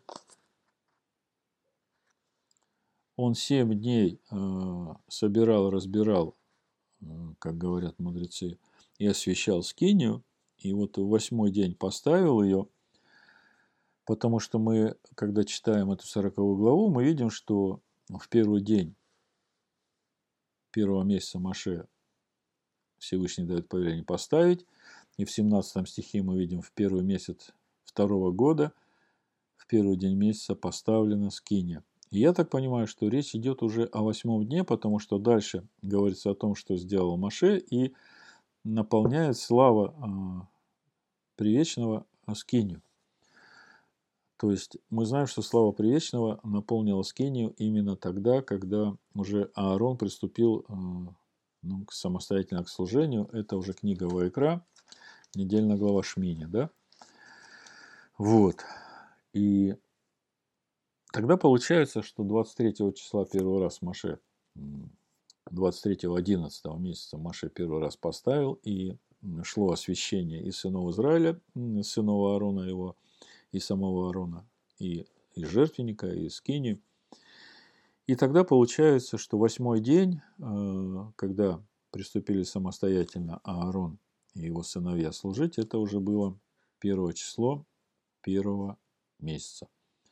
он 7 дней собирал, разбирал как говорят мудрецы, и освящал скинию, и вот в 8-й день поставил ее, потому что мы, когда читаем эту 40-ю главу, мы видим, что в первый день первого месяца Моше Всевышний дает повеление поставить, и в 17 стихе мы видим, в первый месяц 2-го года, в первый день месяца поставлена скиния. И я так понимаю, что речь идет уже о 8-м дне, потому что дальше говорится о том, что сделал Моше, и наполняет слава Привечного скинию. То есть мы знаем, что слава Привечного наполнила скинию именно тогда, когда уже Аарон приступил самостоятельно к служению. Это уже книга Ваикра, недельная глава Шмини, да? Вот. И тогда получается, что 23 числа первый раз Моше, 23-го 11 месяца Моше первый раз поставил, и шло освящение и сынов Израиля, сынов Аарона его, и самого Аарона, и жертвенника, и скинии. И тогда получается, что 8-й день, когда приступили самостоятельно Аарон и его сыновья служить, это уже было 1 число 1-го месяца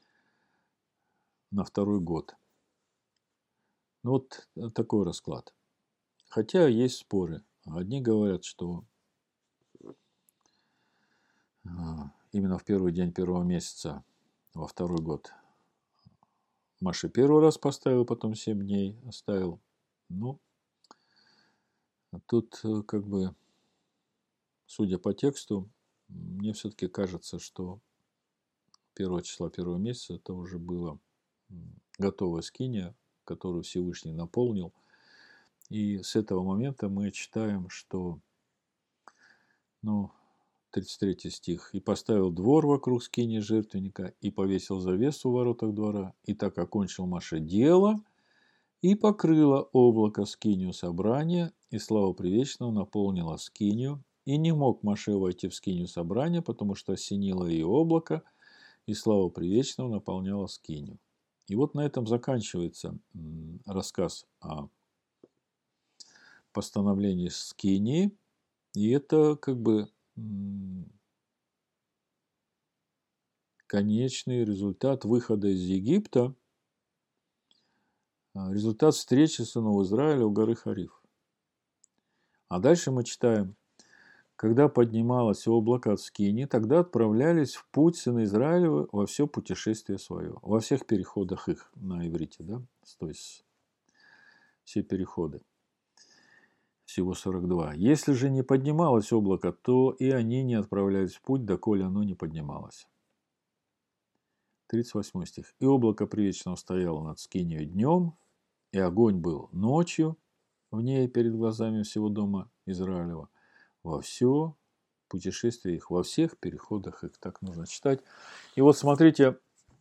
на 2-й год. Ну, вот такой расклад. Хотя есть споры. Одни говорят, что именно в первый день 1-го месяца во 2-й год Моше первый раз поставил, потом 7 дней оставил. Ну, тут как бы, судя по тексту, мне все-таки кажется, что 1 числа 1-го месяца это уже была готовая скиния, которую Всевышний наполнил. И с этого момента мы читаем, что, 33 стих. «И поставил двор вокруг скинии жертвенника, и повесил завесу в воротах двора, и так окончил Моше дело, и покрыло облако скинию собрания, и слава Привечного наполнила скинию, и не мог Моше войти в скинию собрания, потому что осенило ее облако, и слава Привечного наполняла скинию». И вот на этом заканчивается рассказ о постановлении скинии, и это как бы конечный результат выхода из Египта, результат встречи сынов Израиля у горы Хариф. А дальше мы читаем: когда поднималось облако от скинии, тогда отправлялись в путь сыны Израилевы во все путешествие свое, во всех переходах их на иврите, да, то есть все переходы. Всего 42. Если же не поднималось облако, то и они не отправлялись в путь, доколе оно не поднималось. 38 стих. «И облако привечного стояло над скинией днем, и огонь был ночью в ней перед глазами всего дома Израилева, во все путешествие их, во всех переходах их». Так нужно читать. И вот смотрите,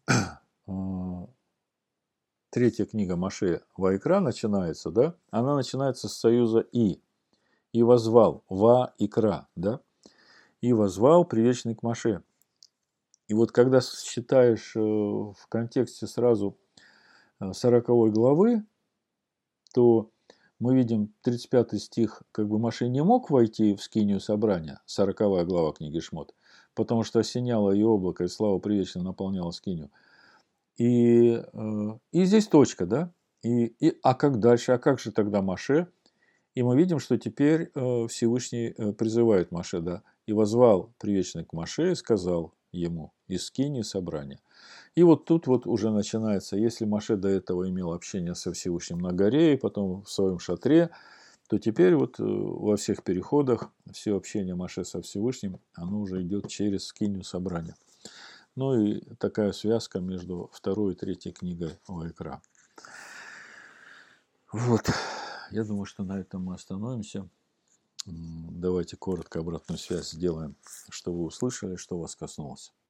3-я книга Моше Ваикра начинается, да? Она начинается с союза «и». «И возвал», «ва-икра», да? «И возвал привечный к Моше». И вот когда считаешь в контексте сразу 40 главы, то мы видим 35 стих, как бы Моше не мог войти в скинию собрания, 40 глава книги Шмот, потому что осеняло ее облако, и слава привечно наполняла скинию. И здесь точка, да? А как дальше? А как же тогда Моше? И мы видим, что теперь Всевышний призывает Моше, да? «И возвал привечный к Моше и сказал ему из скинии собрания». И вот тут вот уже начинается, если Моше до этого имел общение со Всевышним на горе и потом в своем шатре, то теперь вот во всех переходах все общение Моше со Всевышним, оно уже идет через скинию собрания. Ну и такая связка между 2-й и 3-й книгой Ваикра. Вот, я думаю, что на этом мы остановимся. Давайте коротко обратную связь сделаем, что вы услышали, что вас коснулось.